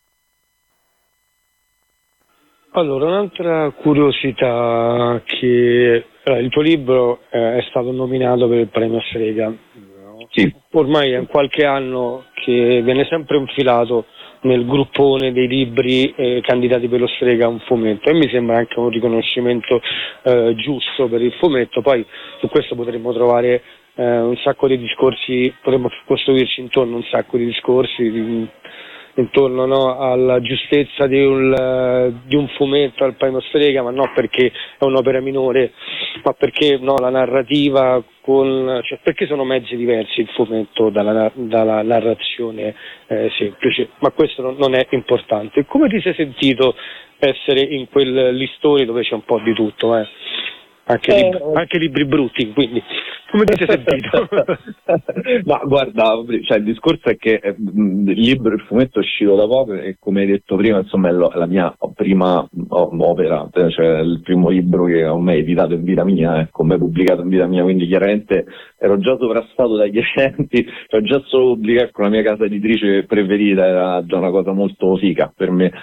Allora, un'altra curiosità, che allora, il tuo libro eh, è stato nominato per il premio Strega, no? Sì. Ormai è qualche anno che viene sempre infilato nel gruppone dei libri eh, candidati per lo Strega un fumetto, e mi sembra anche un riconoscimento eh, giusto per il fumetto. Poi su questo potremmo trovare eh, un sacco di discorsi, potremmo costruirci intorno un sacco di discorsi di, intorno no, alla giustezza di un, di un fumetto al premio Strega, ma non perché è un'opera minore, ma perché no, la narrativa con, cioè, perché sono mezzi diversi il fumetto dalla, dalla narrazione eh, semplice, ma questo non, non è importante. Come ti sei sentito essere in quel listori dove c'è un po' di tutto, eh? Anche, eh, libri, anche libri brutti, quindi come ti sei sentito? Ma guarda, cioè, il discorso è che eh, il libro, il fumetto è uscito da poco e, come hai detto prima, insomma è, lo, è la mia prima opera, cioè il primo libro che ho mai editato in vita mia, ecco, mai pubblicato in vita mia, quindi chiaramente ero già sovrastato dagli eventi, cioè già solo pubblicare con la mia casa editrice preferita era già una cosa molto figa per me.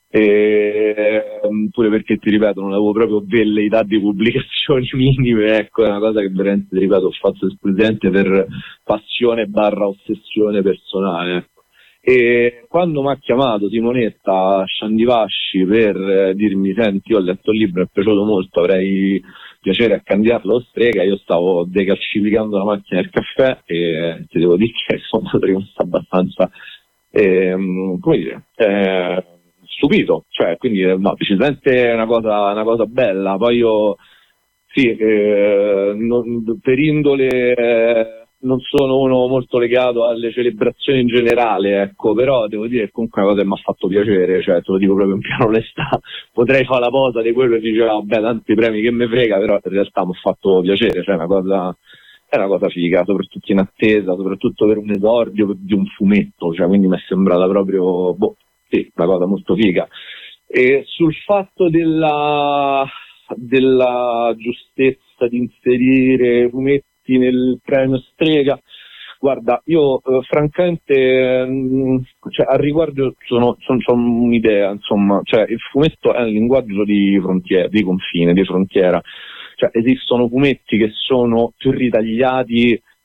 E, pure perché, ti ripeto, non avevo proprio velleità di pubblicazioni minime, ecco, è una cosa che veramente, ti ripeto, ho fatto esclusivamente per passione barra ossessione personale, ecco. E quando mi ha chiamato Simonetta Sciandivasci per eh, dirmi: senti, ho letto il libro, mi è piaciuto molto, avrei piacere a candidarlo allo Strega, io stavo decalcificando la macchina del caffè e ti devo dire che sono rimasto abbastanza eh, come dire eh, stupito, cioè, quindi no, decisamente è una cosa, una cosa bella. Poi io sì, eh, non, per indole eh, non sono uno molto legato alle celebrazioni in generale, ecco, però devo dire che comunque è una cosa che mi ha fatto piacere, cioè te lo dico proprio in piena onestà, potrei fare la posa di quello e dicevo vabbè, tanti premi che me frega, però in realtà mi ha fatto piacere, cioè è una cosa, è una cosa figa, soprattutto in attesa, soprattutto per un esordio di un fumetto, cioè quindi mi è sembrata proprio boh, sì, una cosa molto figa. E sul fatto della, della giustezza di inserire fumetti nel premio Strega, guarda, io eh, francamente mh, cioè, al riguardo sono, sono, sono un'idea, insomma, cioè il fumetto è un linguaggio di frontiera, di confine, di frontiera, cioè esistono fumetti che sono più ritagliati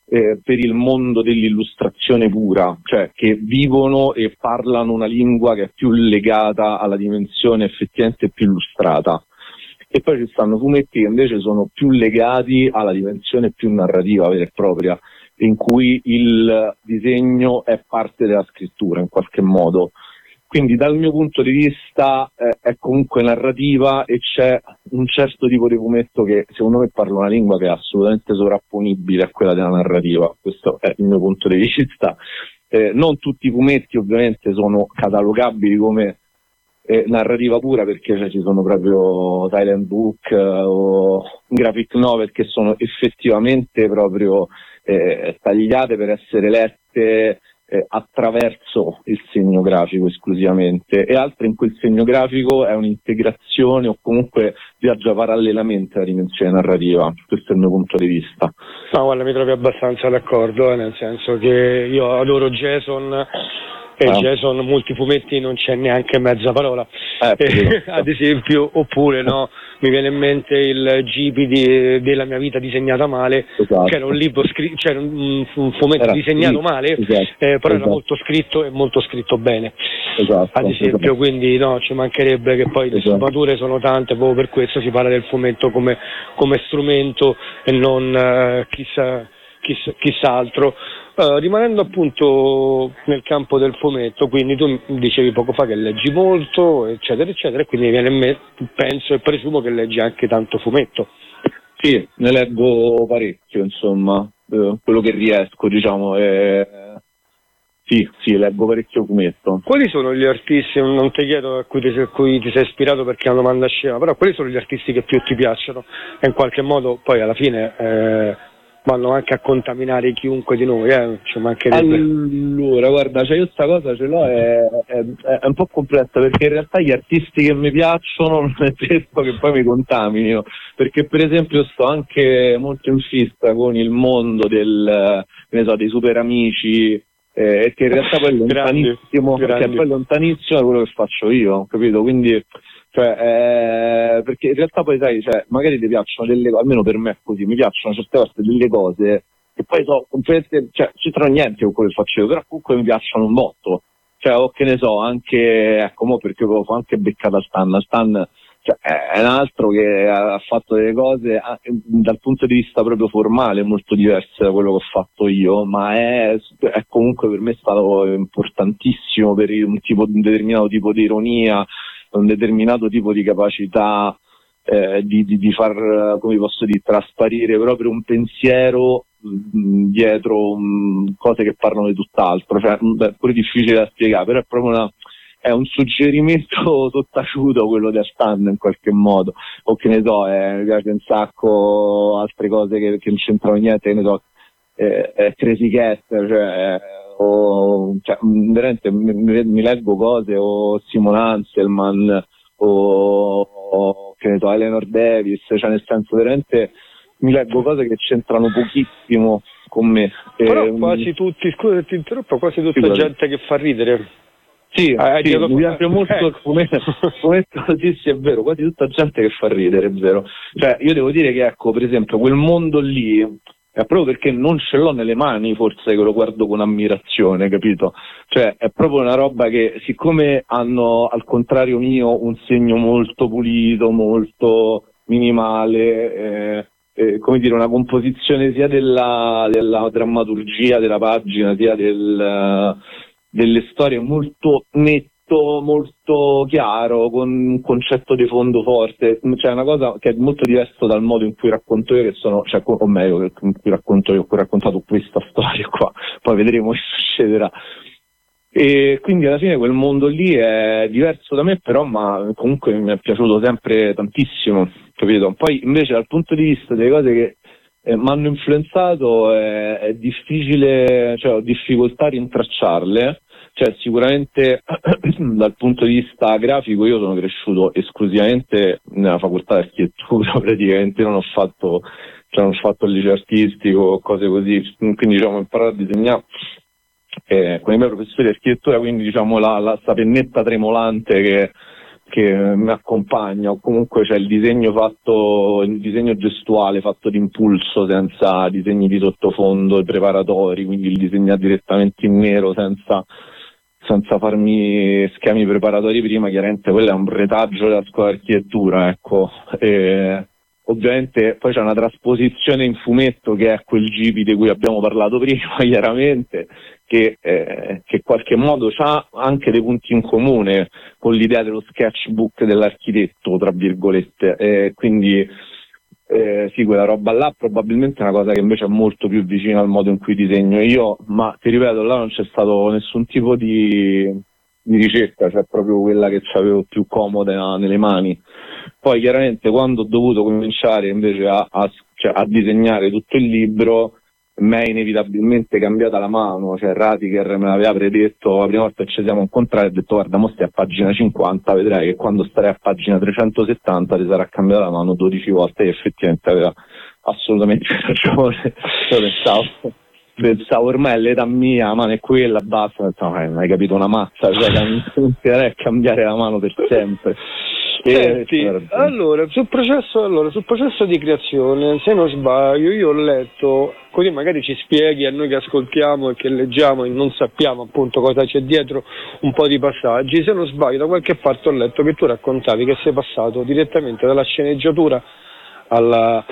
eh, per il mondo dell'illustrazione pura, cioè che vivono e parlano una lingua che è più legata alla dimensione effettivamente più illustrata. E poi ci stanno fumetti che invece sono più legati alla dimensione più narrativa vera e propria, in cui il disegno è parte della scrittura in qualche modo. Quindi dal mio punto di vista eh, è comunque narrativa, e c'è un certo tipo di fumetto che secondo me parla una lingua che è assolutamente sovrapponibile a quella della narrativa. Questo è il mio punto di vista. Eh, non tutti i fumetti ovviamente sono catalogabili come eh, narrativa pura, perché cioè, ci sono proprio silent book eh, o graphic novel che sono effettivamente proprio eh, tagliate per essere lette Eh, attraverso il segno grafico esclusivamente, e altre in cui il segno grafico è un'integrazione o comunque viaggia parallelamente alla dimensione narrativa. Questo è il mio punto di vista. No, guarda, mi trovi abbastanza d'accordo, eh, nel senso che io adoro Jason e Ah. Jason molti fumetti non c'è neanche mezza parola, Eh, eh, ad esempio, oppure no, mi viene in mente il G P di, della mia vita disegnata male, Esatto. che era un libro scritto, c'era un, un fumetto Era disegnato scritto, male, esatto, eh, però esatto. era molto scritto e molto scritto bene. Esatto, Ad esempio, esatto. quindi no, ci mancherebbe, che poi le Esatto. sfumature sono tante, proprio per questo si parla del fumetto come, come strumento e non eh, chissà, chissà, chissà altro. Uh, rimanendo appunto nel campo del fumetto, quindi tu dicevi poco fa che leggi molto, eccetera, eccetera, e quindi viene in me, penso e presumo che leggi anche tanto fumetto. Sì, ne leggo parecchio, insomma, eh, quello che riesco, diciamo. Eh, sì, sì, leggo parecchio fumetto. Quali sono gli artisti, non ti chiedo a cui ti, a cui ti sei ispirato perché è una domanda scema, però quali sono gli artisti che più ti piacciono e in qualche modo poi alla fine eh, vanno anche a contaminare chiunque di noi, eh? Ci mancherebbe. Allora, guarda, cioè io sta cosa ce l'ho, è, è, è un po' complessa, perché in realtà gli artisti che mi piacciono non è detto che poi mi contaminino, perché per esempio sto anche molto in fissa con il mondo del, che ne so, dei super amici, eh, e che in realtà poi è lontanissimo, Grandi, grandi. che poi è lontanissimo da quello che faccio io, capito? Quindi cioè, eh, perché in realtà poi sai, cioè, magari ti piacciono delle cose, almeno per me è così, mi piacciono certe volte delle cose che poi so completamente, cioè non c'entrano niente con quello che faccio io, però comunque mi piacciono un botto, cioè o che ne so, anche, ecco, mo perché ho anche beccato Stan, Stan cioè, è un altro che ha fatto delle cose ah, dal punto di vista proprio formale molto diverse da quello che ho fatto io, ma è, è comunque per me stato importantissimo per un, tipo, un determinato tipo di ironia, un determinato tipo di capacità eh, di, di, di far, come posso dire, trasparire proprio un pensiero mh, dietro mh, cose che parlano di tutt'altro, cioè, mh, è pure difficile da spiegare, però è proprio una, è un suggerimento sottaciuto quello di Stan in qualche modo, o che ne so, eh, mi piace un sacco altre cose che, che non c'entrano niente, che ne so, eh, eh, Crazy Cat, cioè, eh, o cioè, veramente mi, mi leggo cose, o Simon Anselman, o, o che ne so, Eleanor Davis, cioè nel senso veramente mi leggo cose che c'entrano pochissimo con me. Però e, quasi tutti, scusa se ti interrompo, quasi tutta Figurati. gente che fa ridere. Sì, Eh, sì, chiedo- mi piace molto ecco. il fumetto, il fumetto, sì, sì, è vero, quasi tutta gente che fa ridere, è vero. Cioè, io devo dire che, ecco, per esempio, quel mondo lì, è proprio perché non ce l'ho nelle mani, forse, che lo guardo con ammirazione, capito? Cioè, è proprio una roba che, siccome hanno, al contrario mio, un segno molto pulito, molto minimale, eh, eh, come dire, una composizione sia della, della drammaturgia della pagina, sia del... delle storie molto netto, molto chiaro, con un concetto di fondo forte, cioè una cosa che è molto diverso dal modo in cui racconto io, che sono, cioè o meglio, in cui racconto io, in cui ho raccontato questa storia qua, poi vedremo che succederà. E quindi alla fine quel mondo lì è diverso da me, però ma comunque mi è piaciuto sempre tantissimo, capito? Poi invece dal punto di vista delle cose che Eh, mi hanno influenzato, è, è difficile, cioè ho difficoltà a rintracciarle, cioè sicuramente dal punto di vista grafico io sono cresciuto esclusivamente nella facoltà di architettura, praticamente non ho fatto, cioè non ho fatto il liceo artistico, cose così, quindi diciamo ho imparato a disegnare eh, con i miei professori di architettura, quindi diciamo la, la sta pennetta tremolante che che mi accompagna, o comunque c'è il disegno fatto, il disegno gestuale fatto d'impulso, senza disegni di sottofondo e preparatori, quindi il disegnare direttamente in nero senza, senza farmi schemi preparatori prima. Chiaramente quello è un retaggio della scuola di architettura, ecco. E ovviamente poi c'è una trasposizione in fumetto che è quel G P di cui abbiamo parlato prima, chiaramente, che, eh, che in qualche modo ha anche dei punti in comune con l'idea dello sketchbook dell'architetto, tra virgolette, e quindi eh, sì, quella roba là probabilmente è una cosa che invece è molto più vicina al modo in cui disegno io, ma ti ripeto, là non c'è stato nessun tipo di, di ricerca, cioè proprio quella che avevo più comoda nelle mani. Poi chiaramente quando ho dovuto cominciare invece a, a, cioè, a disegnare tutto il libro, mi è inevitabilmente cambiata la mano, cioè Ratiger me l'aveva predetto la prima volta che ci siamo incontrati, ha detto guarda mo stai a pagina cinquanta, vedrai che quando starai a pagina trecentosettanta ti sarà cambiata la mano dodici volte, e effettivamente aveva assolutamente ragione. Io pensavo, pensavo ormai è l'età mia, la mano è quella, basta, pensavo, eh, non hai capito una mazza, cioè inizierei a cambiare la mano per sempre. Senti, allora sul processo, allora sul processo di creazione, se non sbaglio, io ho letto, così magari ci spieghi a noi che ascoltiamo e che leggiamo e non sappiamo appunto cosa c'è dietro, un po' di passaggi. Se non sbaglio, da qualche parte ho letto che tu raccontavi che sei passato direttamente dalla sceneggiatura alla,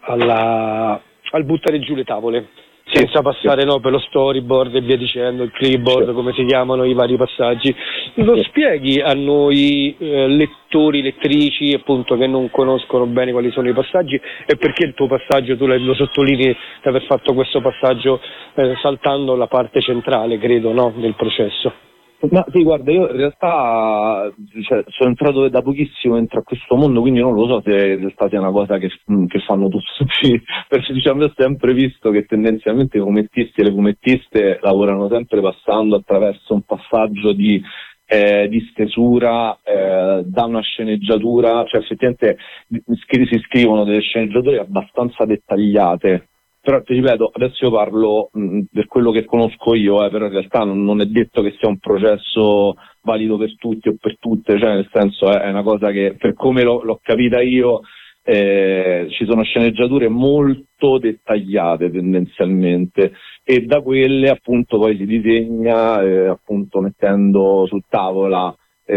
alla, al buttare giù le tavole, senza passare no, per lo storyboard e via dicendo, il clipboard, come si chiamano i vari passaggi. Lo spieghi a noi eh, lettori, lettrici appunto che non conoscono bene quali sono i passaggi e perché il tuo passaggio tu lo sottolinei di aver fatto questo passaggio eh, saltando la parte centrale, credo, no, del processo? Ma sì, guarda, io in realtà cioè, sono entrato da pochissimo dentro a questo mondo, quindi non lo so se in realtà sia una cosa che, che fanno tutti, perché diciamo io ho sempre visto che tendenzialmente i fumettisti e le fumettiste lavorano sempre passando attraverso un passaggio di, eh, di stesura eh, da una sceneggiatura, cioè effettivamente si scrivono delle sceneggiature abbastanza dettagliate. Però ti ripeto, adesso io parlo mh, per quello che conosco io, eh, però in realtà non, non è detto che sia un processo valido per tutti o per tutte, cioè nel senso eh, è una cosa che per come l'ho, l'ho capita io eh, ci sono sceneggiature molto dettagliate tendenzialmente e da quelle appunto poi si disegna eh, appunto mettendo su tavola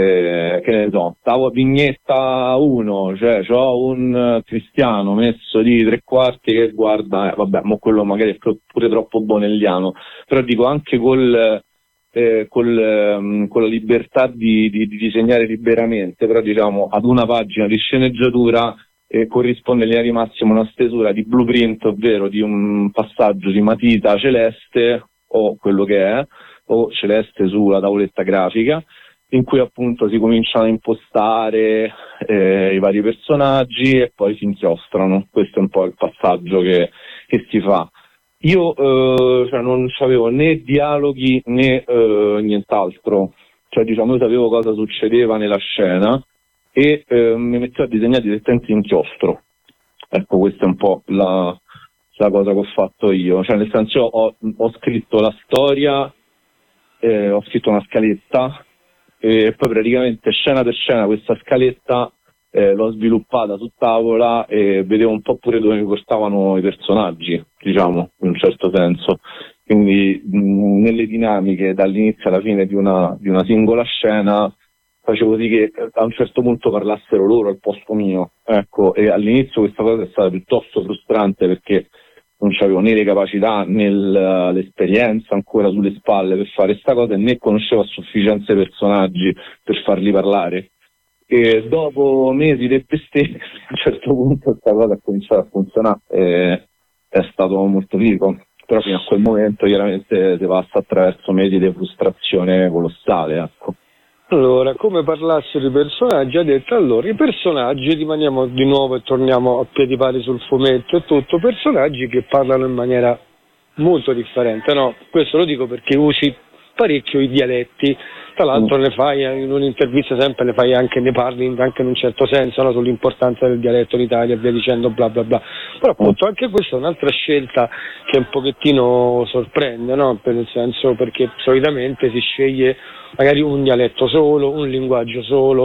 Eh, che ne so, stavo vignetta uno, cioè c'ho un uh, cristiano messo di tre quarti che guarda, eh, vabbè, mo quello magari è pure troppo bonelliano, però dico anche col, eh, col, um, con la libertà di, di, di disegnare liberamente, però diciamo ad una pagina di sceneggiatura eh, corrisponde in linea di massima una stesura di blueprint, ovvero di un passaggio di matita celeste o quello che è, o celeste sulla tavoletta grafica, in cui appunto si cominciano a impostare eh, i vari personaggi e poi si inchiostrano. Questo è un po' il passaggio che, che si fa. Io eh, cioè non avevo né dialoghi né eh, nient'altro, cioè diciamo io sapevo cosa succedeva nella scena e eh, mi mettevo a disegnare direttamente inchiostro. Ecco, questa è un po' la, la cosa che ho fatto io, cioè nel senso ho, ho scritto la storia, eh, ho scritto una scaletta e poi praticamente scena per scena questa scaletta eh, l'ho sviluppata su tavola e vedevo un po' pure dove mi portavano i personaggi, diciamo, in un certo senso. Quindi mh, nelle dinamiche dall'inizio alla fine di una, di una singola scena facevo sì che a un certo punto parlassero loro al posto mio, ecco, e all'inizio questa cosa è stata piuttosto frustrante perché non c'avevo né le capacità né l'esperienza ancora sulle spalle per fare questa cosa, né conoscevo a sufficienza i personaggi per farli parlare. E dopo mesi di bestemmie, a un certo punto questa cosa ha cominciato a funzionare e è stato molto figo. Però fino a quel momento chiaramente si passa attraverso mesi di frustrazione colossale, ecco. Allora, come parlassero i personaggi, ha detto allora i personaggi, rimaniamo di nuovo e torniamo a piedi pari sul fumetto e tutto, personaggi che parlano in maniera molto differente, no? Questo lo dico perché usi parecchio i dialetti, tra l'altro mm. ne fai in un'intervista sempre, ne fai anche, ne parli anche in un certo senso, no? Sull'importanza del dialetto in Italia e via dicendo bla bla bla, però appunto anche questa è un'altra scelta che un pochettino sorprende, no? Per il senso, perché solitamente si sceglie magari un dialetto solo, un linguaggio solo,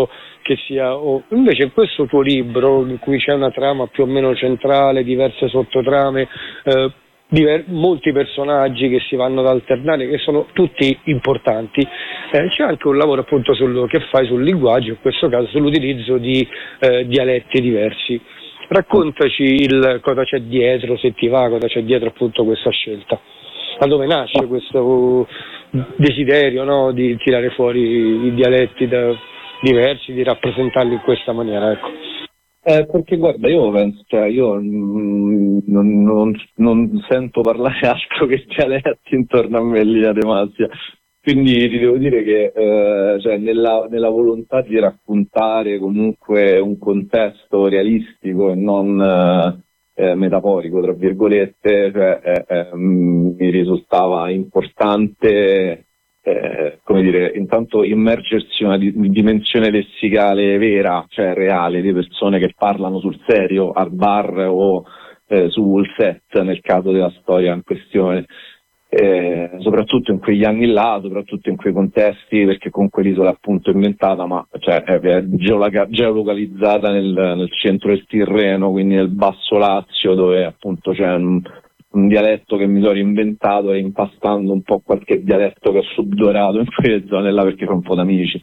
che sia... Oh. Invece in questo tuo libro, in cui c'è una trama più o meno centrale, diverse sottotrame, eh, diver- molti personaggi che si vanno ad alternare, che sono tutti importanti, eh, c'è anche un lavoro appunto sul, che fai sul linguaggio, in questo caso sull'utilizzo di eh, dialetti diversi. Raccontaci il, cosa c'è dietro, se ti va, cosa c'è dietro appunto questa scelta. Da dove nasce questo desiderio, no, di tirare fuori i dialetti da, diversi, di rappresentarli in questa maniera, ecco. Eh, perché guarda, io penso, cioè io mm, non, non, non sento parlare altro che dialetti intorno a me in linea di massima, quindi ti devo dire che eh, cioè, nella, nella volontà di raccontare comunque un contesto realistico e non eh, eh, metaforico, tra virgolette, cioè, eh, eh, mi risultava importante Eh, come dire, intanto immergersi in una di- dimensione lessicale vera, cioè reale, di persone che parlano sul serio al bar o eh, sul set, nel caso della storia in questione, eh, soprattutto in quegli anni là, soprattutto in quei contesti, perché comunque l'isola è appunto inventata, ma cioè, è, è geoloca- geolocalizzata nel, nel centro del Tirreno, quindi nel Basso Lazio, dove appunto c'è un un dialetto che mi sono reinventato e impastando un po' qualche dialetto che ho subdorato in quelle zone là perché sono un po' d'amici.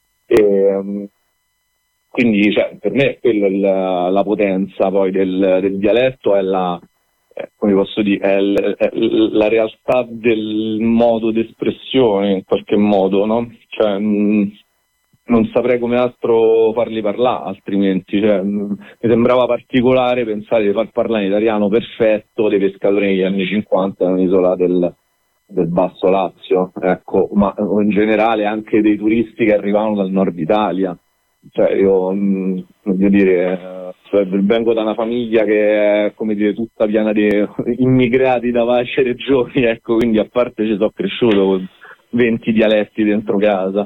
E, quindi cioè, per me quella è la, la potenza poi del, del dialetto, è la, eh, come posso dire, è, l, è la realtà del modo d'espressione in qualche modo, no? Cioè, mh, non saprei come altro farli parlare altrimenti, cioè, mh, mi sembrava particolare pensare di far parlare in italiano perfetto dei pescatori negli anni cinquanta in un'isola del, del Basso Lazio, ecco, ma in generale anche dei turisti che arrivavano dal nord Italia. Cioè io mh, voglio dire, cioè, vengo da una famiglia che è, come dire, tutta piena di immigrati da varie regioni, ecco, quindi a parte ci sono cresciuto con venti dialetti dentro casa.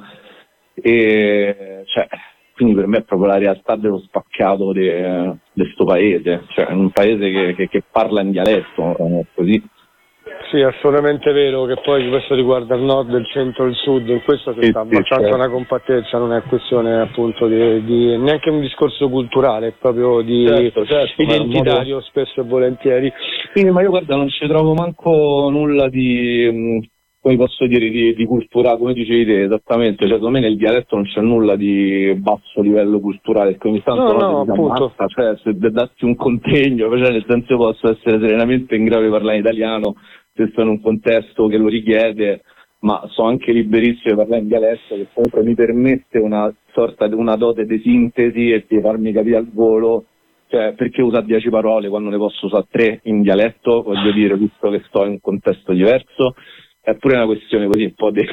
E cioè, quindi per me è proprio la realtà dello spaccato di questo paese, cioè un paese che, che, che parla in dialetto, così. Sì, assolutamente vero, che poi questo riguarda il nord, il centro e il sud, in questo si Sì, sta sì, abbastanza certo. una compattezza, non è questione appunto di, di neanche un discorso culturale, è proprio di Certo, certo, identitario modo... spesso e volentieri. Sì, ma io guarda non ci trovo manco nulla di, mh, come posso dire, di, di cultura, come dicevi te, esattamente, cioè secondo me nel dialetto non c'è nulla di basso livello culturale, che ogni tanto No, no, appunto. ammazza, cioè se dassi un contegno, cioè nel senso io posso essere serenamente in grado di parlare in italiano se sto in un contesto che lo richiede, ma so anche liberissimo di parlare in dialetto, che comunque mi permette una sorta di una dote di sintesi e di farmi capire al volo, cioè perché usare dieci parole quando ne posso usare tre in dialetto, voglio dire, visto che sto in un contesto diverso. È pure una questione così un po' di,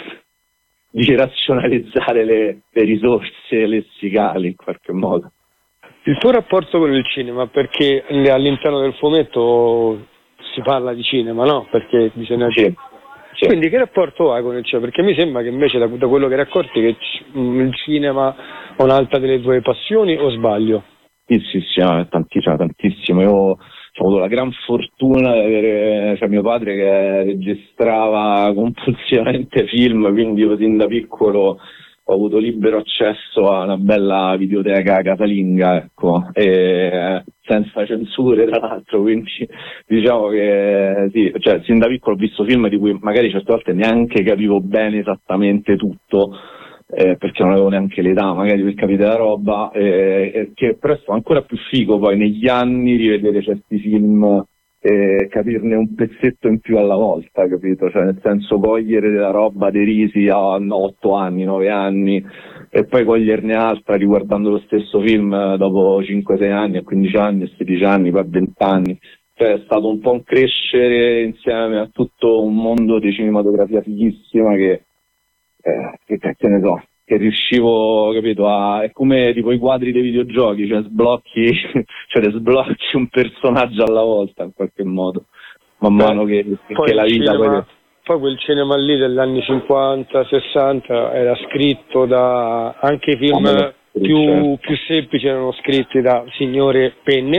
di razionalizzare le, le risorse lessicali in qualche modo. Il tuo rapporto con il cinema, perché all'interno del fumetto si parla di cinema, no? Perché bisogna... Sì, sì. Quindi che rapporto hai con il cinema? Perché mi sembra che invece da, da quello che racconti che il cinema è un'altra delle tue passioni, o sbaglio? Sì, sì, sì, no, tantissimo, tantissimo. Io ho avuto la gran fortuna di avere, cioè mio padre che registrava compulsivamente film, quindi io sin da piccolo ho avuto libero accesso a una bella videoteca casalinga, ecco, e senza censure tra l'altro, quindi diciamo che sì, cioè sin da piccolo ho visto film di cui magari certe volte neanche capivo bene esattamente tutto, eh, perché non avevo neanche l'età magari per capire la roba, eh, eh, che però è stato ancora più figo poi negli anni rivedere certi film e capirne un pezzetto in più alla volta, capito? Cioè nel senso cogliere della roba dei risi a otto anni, nove anni e poi coglierne altra riguardando lo stesso film dopo cinque sei anni, a quindici anni, a sedici anni, poi a venti anni. Cioè è stato un po' un crescere insieme a tutto un mondo di cinematografia fighissima che, eh, che cazzo ne so, che riuscivo, capito, a, è come tipo i quadri dei videogiochi, cioè sblocchi, cioè sblocchi un personaggio alla volta in qualche modo, man mano che, che la vita cinema, poi... poi quel cinema lì degli anni cinquanta sessanta era scritto da anche i film Ah, più, più semplici erano scritti da signore penne,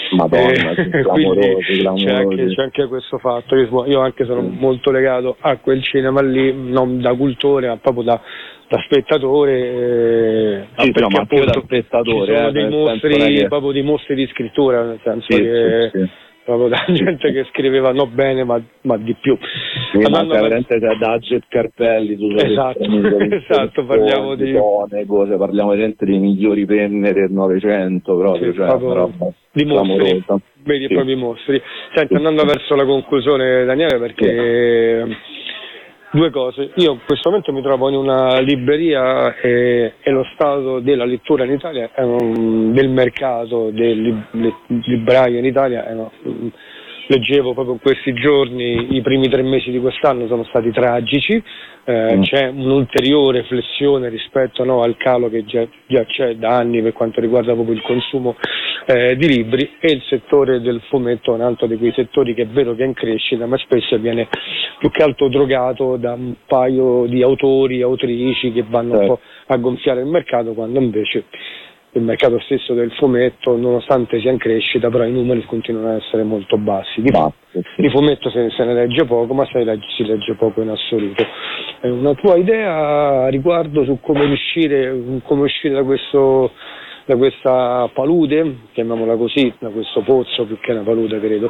Madonna, eh, clamoroso, quindi clamoroso. C'è, anche, c'è anche questo fatto. Io, io anche sono mm. molto legato a quel cinema lì, non da cultore ma proprio da, da spettatore, eh, sì, perché no, ma appunto da spettatore, ci sono eh, dei mostri, che... proprio dei mostri di scrittura, nel senso sì, che sì, sì. proprio da gente che scriveva non bene ma, ma di più. Sì, ma veramente da Gadget Carpelli, tu esatto, esatto, parliamo di tone, cose, parliamo gente dei migliori penne del Novecento proprio, sì, cioè, proprio però, di mostri, vedi, sì. proprio i mostri. Senti, andando sì. verso la conclusione, Daniele, perché sì. due cose. Io in questo momento mi trovo in una libreria e, e lo stato della lettura in Italia, è un, del mercato del lib, libraio in Italia, è una, leggevo proprio in questi giorni, i primi tre mesi di quest'anno sono stati tragici, eh, mm. c'è un'ulteriore flessione rispetto no, al calo che già, già c'è da anni per quanto riguarda proprio il consumo eh, di libri, e il settore del fumetto è un altro di quei settori che è vero che è in crescita, ma spesso viene più che altro drogato da un paio di autori, autrici che vanno certo. un po' a gonfiare il mercato, quando invece il mercato stesso del fumetto, nonostante sia in crescita, però i numeri continuano a essere molto bassi. Di, ah, sì. di fumetto se, se ne legge poco, ma se legge, si legge poco in assoluto. È una tua idea a riguardo su come riuscire, come uscire da questo, da questa palude, chiamiamola così, da questo pozzo più che una palude, credo?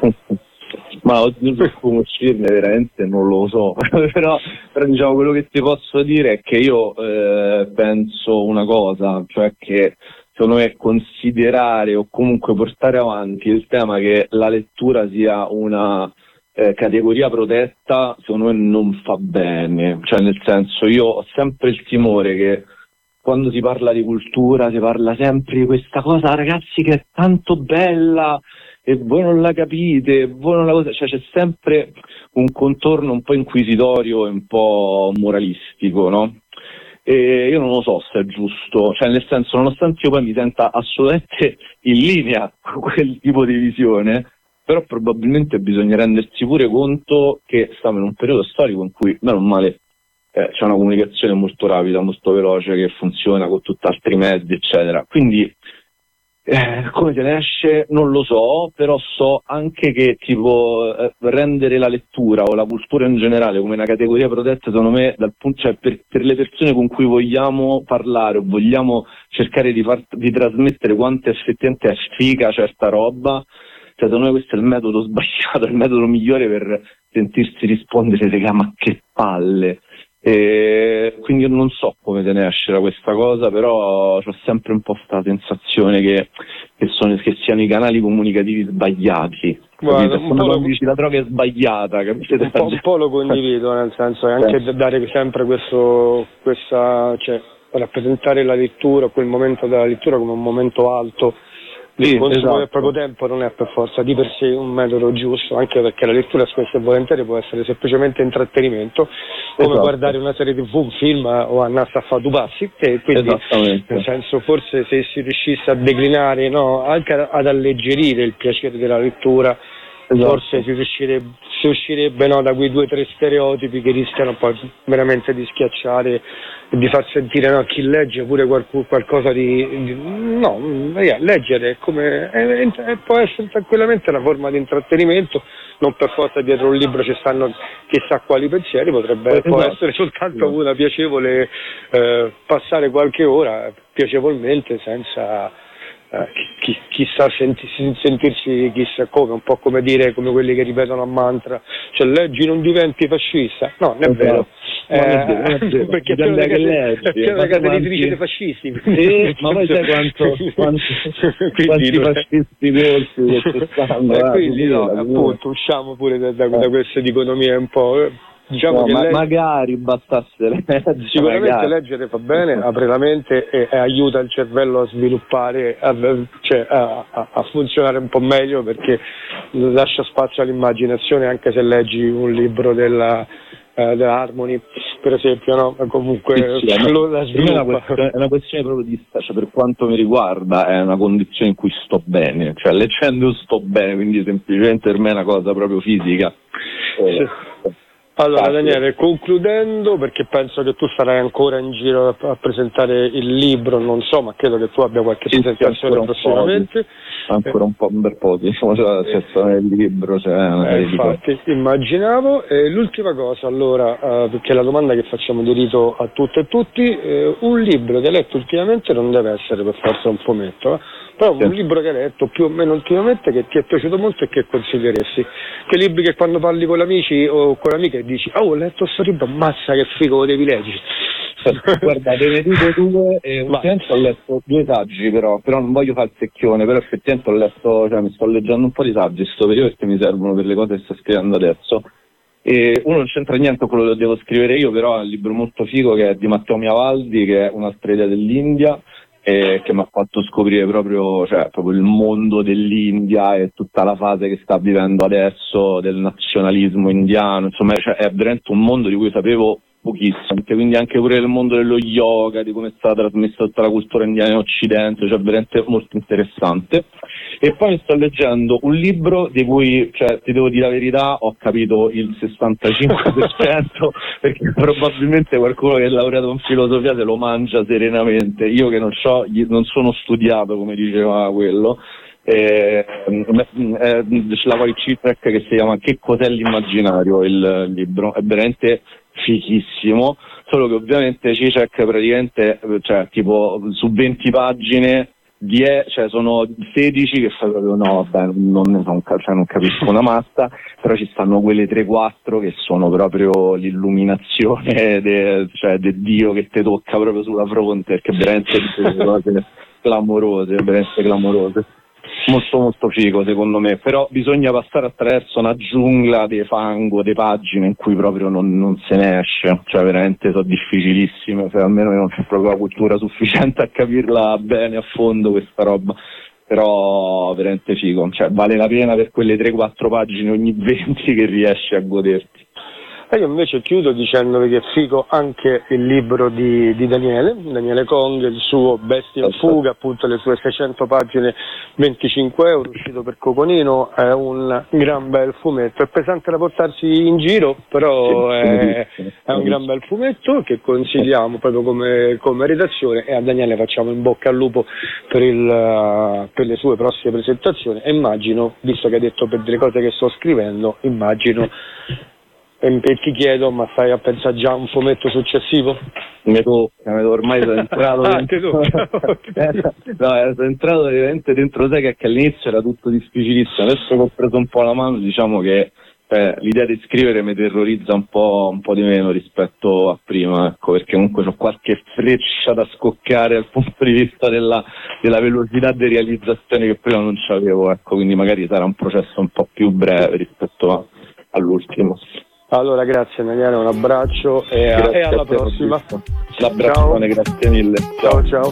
Ma oddio, per come uscirne veramente non lo so, però, però diciamo quello che ti posso dire è che io eh, penso una cosa, cioè che secondo me considerare o comunque portare avanti il tema che la lettura sia una eh, categoria protetta, secondo me non fa bene, cioè nel senso, io ho sempre il timore che quando si parla di cultura si parla sempre di questa cosa, ragazzi, che è tanto bella e voi non la capite, voi non la cosa, cioè c'è sempre un contorno un po' inquisitorio e un po' moralistico, no? E io non lo so se è giusto, cioè nel senso, nonostante io poi mi senta assolutamente in linea con quel tipo di visione, però probabilmente bisogna rendersi pure conto che stiamo in un periodo storico in cui, meno male, eh, c'è una comunicazione molto rapida, molto veloce, che funziona con tutti altri mezzi, eccetera. Quindi Eh, come se ne esce non lo so, però so anche che tipo eh, rendere la lettura o la cultura in generale come una categoria protetta, secondo me, dal punto, cioè per, per le persone con cui vogliamo parlare o vogliamo cercare di, far, di trasmettere quanto effettivamente è figa certa roba, cioè secondo me questo è il metodo sbagliato, il metodo migliore per sentirsi rispondere, raga, ma che palle. E quindi io non so come se ne esce da questa cosa, però ho sempre un po' questa sensazione che, che, sono, che siano i canali comunicativi sbagliati. Guarda, un po' lo... dici la droga è sbagliata, capite? Un po', un po' lo condivido, nel senso, è anche sì. dare sempre questo, questa, cioè rappresentare la lettura, quel momento della lettura come un momento alto. Il sì, consumo esatto. del proprio tempo non è per forza di per sé un metodo giusto, anche perché la lettura spesso e volentieri può essere semplicemente intrattenimento, come esatto. guardare una serie tv, un film o andare a fare due passi, e quindi nel senso, forse se si riuscisse a declinare, no, anche ad alleggerire il piacere della lettura, esatto. forse si riuscirebbe, si uscirebbe no, da quei due o tre stereotipi che rischiano poi veramente di schiacciare e di far sentire no, chi legge pure qualcuno, qualcosa di, di no, yeah, leggere è come è, è, può essere tranquillamente una forma di intrattenimento, non per forza dietro un libro ci stanno chissà quali pensieri, potrebbe esatto. può essere soltanto esatto. una piacevole eh, passare qualche ora piacevolmente senza eh, chi, chissà senti, sentirsi chissà come, un po' come dire, come quelli che ripetono a mantra, cioè leggi non diventi fascista, no, non è esatto. vero. Eh, non è vero, non è vero. Perché è pieno di case editrici dei fascisti. Sì, ma poi sai quanto, quanti, quanti fascisti colpi che stanno. Eh, quindi no, appunto usciamo pure da, da, da queste dicotomie un po'. Diciamo no, che ma, legge... magari bastasse leggere. Sicuramente magari. leggere fa bene, apre la mente e, e aiuta il cervello a sviluppare, a, cioè a, a, a funzionare un po' meglio, perché lascia spazio all'immaginazione, anche se leggi un libro della Uh, dell'Harmony per esempio, no? Comunque sì, sì, lo, la è, una questione, è una questione proprio di cioè, per quanto mi riguarda è una condizione in cui sto bene, cioè leggendo sto bene, quindi semplicemente per me è una cosa proprio fisica. Sì. Allora Daniele, concludendo, perché penso che tu sarai ancora in giro a, a presentare il libro, non so, ma credo che tu abbia qualche sì, presentazione sì, prossimamente. Ancora un po' un bel po', diciamo, cioè, c'è il libro, cioè, eh, infatti, immaginavo. E l'ultima cosa, allora, uh, perché la domanda che facciamo di rito a tutte e tutti, eh, un libro che hai letto ultimamente non deve essere per forza un fumetto, eh? Però sì. Un libro che hai letto più o meno ultimamente che ti è piaciuto molto e che consiglieresti. Quei libri che quando parli con gli amici o con le amiche dici oh, ho letto questo libro, ammazza che figo, lo devi leggere. Guarda, te ne dico due, e ultimamente ho letto due saggi, però, però non voglio fare il secchione, però effettivamente ho letto, cioè mi sto leggendo un po' di saggi in questo periodo perché mi servono per le cose che sto scrivendo adesso. E uno non c'entra niente con quello che devo scrivere io, però è un libro molto figo che è di Matteo Miavaldi, che è Un'altra idea dell'India, e che mi ha fatto scoprire proprio, cioè, proprio il mondo dell'India e tutta la fase che sta vivendo adesso del nazionalismo indiano, insomma, cioè, è veramente un mondo di cui sapevo pochissimo, quindi anche pure il mondo dello yoga, di come è stata trasmessa tutta la cultura indiana in Occidente, cioè veramente molto interessante. E poi mi sto leggendo un libro di cui, cioè, ti devo dire la verità, ho capito il sessantacinque per cento perché probabilmente qualcuno che è laureato in filosofia se lo mangia serenamente, io che non c'ho, non sono studiato come diceva quello. Eh, eh, la Wojciech, che si chiama Che cos'è l'immaginario, il libro è veramente fichissimo, solo che ovviamente Cicek praticamente, cioè tipo su venti pagine die, cioè sono sedici che fa proprio no vabbè non ne so un ca- cioè non capisco una mazza, però ci stanno quelle tre quattro che sono proprio l'illuminazione de, cioè del Dio che ti tocca proprio sulla fronte, perché veramente delle cose clamorose, veramente clamorose. Molto molto figo secondo me, però bisogna passare attraverso una giungla di fango, di pagine in cui proprio non, non se ne esce, cioè veramente sono difficilissime, cioè, almeno io non c'è proprio la cultura sufficiente a capirla bene a fondo questa roba, però veramente figo, cioè vale la pena per quelle tre quattro pagine ogni venti che riesci a goderti. E io invece chiudo dicendovi che è figo anche il libro di, di Daniele, Daniele Kong, il suo Bestia in fuga, appunto le sue seicento pagine, venticinque euro, uscito per Coconino, è un gran bel fumetto, è pesante da portarsi in giro, però è, è un gran bel fumetto che consigliamo proprio come, come redazione, e a Daniele facciamo in bocca al lupo per, il, per le sue prossime presentazioni, e immagino, visto che hai detto per delle cose che sto scrivendo, immagino. E ti chiedo, ma stai a pensare già a un fumetto successivo? Mi tocca, ormai sono entrato ah, dentro... no, sono entrato veramente dentro te che all'inizio era tutto difficilissimo, adesso che ho preso un po' la mano diciamo che eh, l'idea di scrivere mi terrorizza un po', un po' di meno rispetto a prima, ecco, perché comunque ho qualche freccia da scoccare dal punto di vista della, della velocità di realizzazione che prima non c'avevo, ecco, quindi magari sarà un processo un po' più breve rispetto a, all'ultimo. Allora grazie Daniele, un abbraccio e, a, e alla prossima. L'abbraccione, grazie mille. Ciao ciao.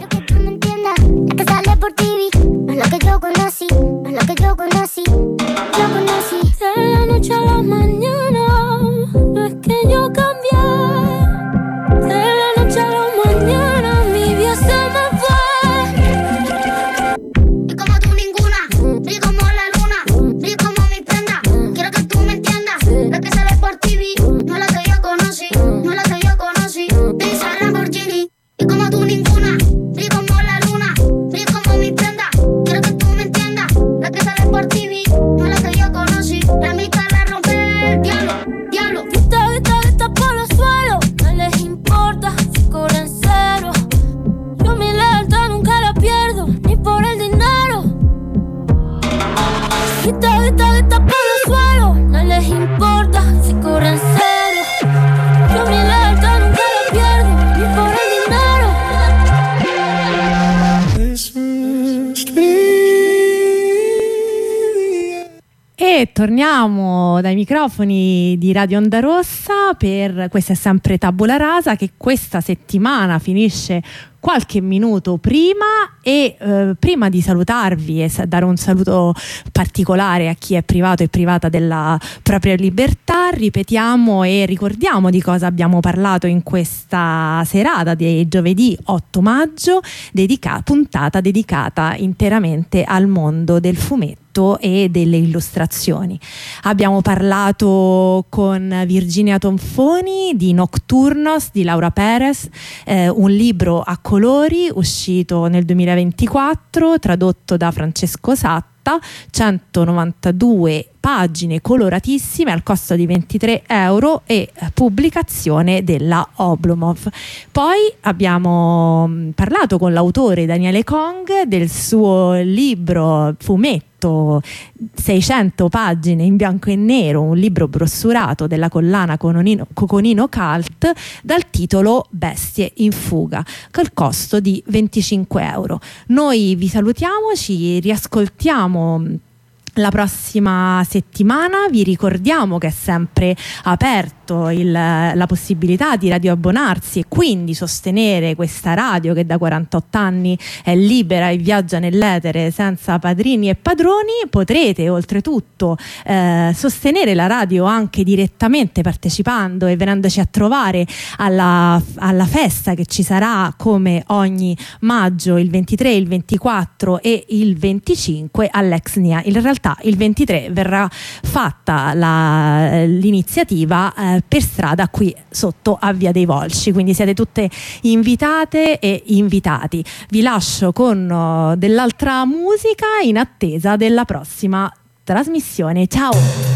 Torniamo dai microfoni di Radio Onda Rossa per Questa è sempre Tabula Rasa, che questa settimana finisce qualche minuto prima e eh, prima di salutarvi e dare un saluto particolare a chi è privato e privata della propria libertà, ripetiamo e ricordiamo di cosa abbiamo parlato in questa serata di giovedì otto maggio, dedica- puntata dedicata interamente al mondo del fumetto e delle illustrazioni. Abbiamo parlato con Virginia Tonfoni di Nocturnos di Laura Perez, eh, un libro a colori uscito nel duemilaventiquattro, tradotto da Francesco Satta, centonovantadue pagine coloratissime al costo di ventitré euro e pubblicazione della Oblomov. Poi abbiamo parlato con l'autore Daniele Kong del suo libro fumetto seicento pagine in bianco e nero, un libro brossurato della collana Coconino, Coconino Cult, dal titolo Bestie in fuga, col costo di venticinque euro. Noi vi salutiamo, ci riascoltiamo la prossima settimana. Vi ricordiamo che è sempre aperto il, la possibilità di radioabbonarsi e quindi sostenere questa radio che da quarantotto anni è libera e viaggia nell'etere senza padrini e padroni. Potrete oltretutto eh, sostenere la radio anche direttamente partecipando e venendoci a trovare alla, alla festa che ci sarà come ogni maggio, il ventitré, il ventiquattro e il venticinque all'Ex Nia. In realtà il ventitré verrà fatta la, l'iniziativa eh, per strada qui sotto a Via dei Volsci, quindi siete tutte invitate e invitati. Vi lascio con uh, dell'altra musica in attesa della prossima trasmissione. Ciao!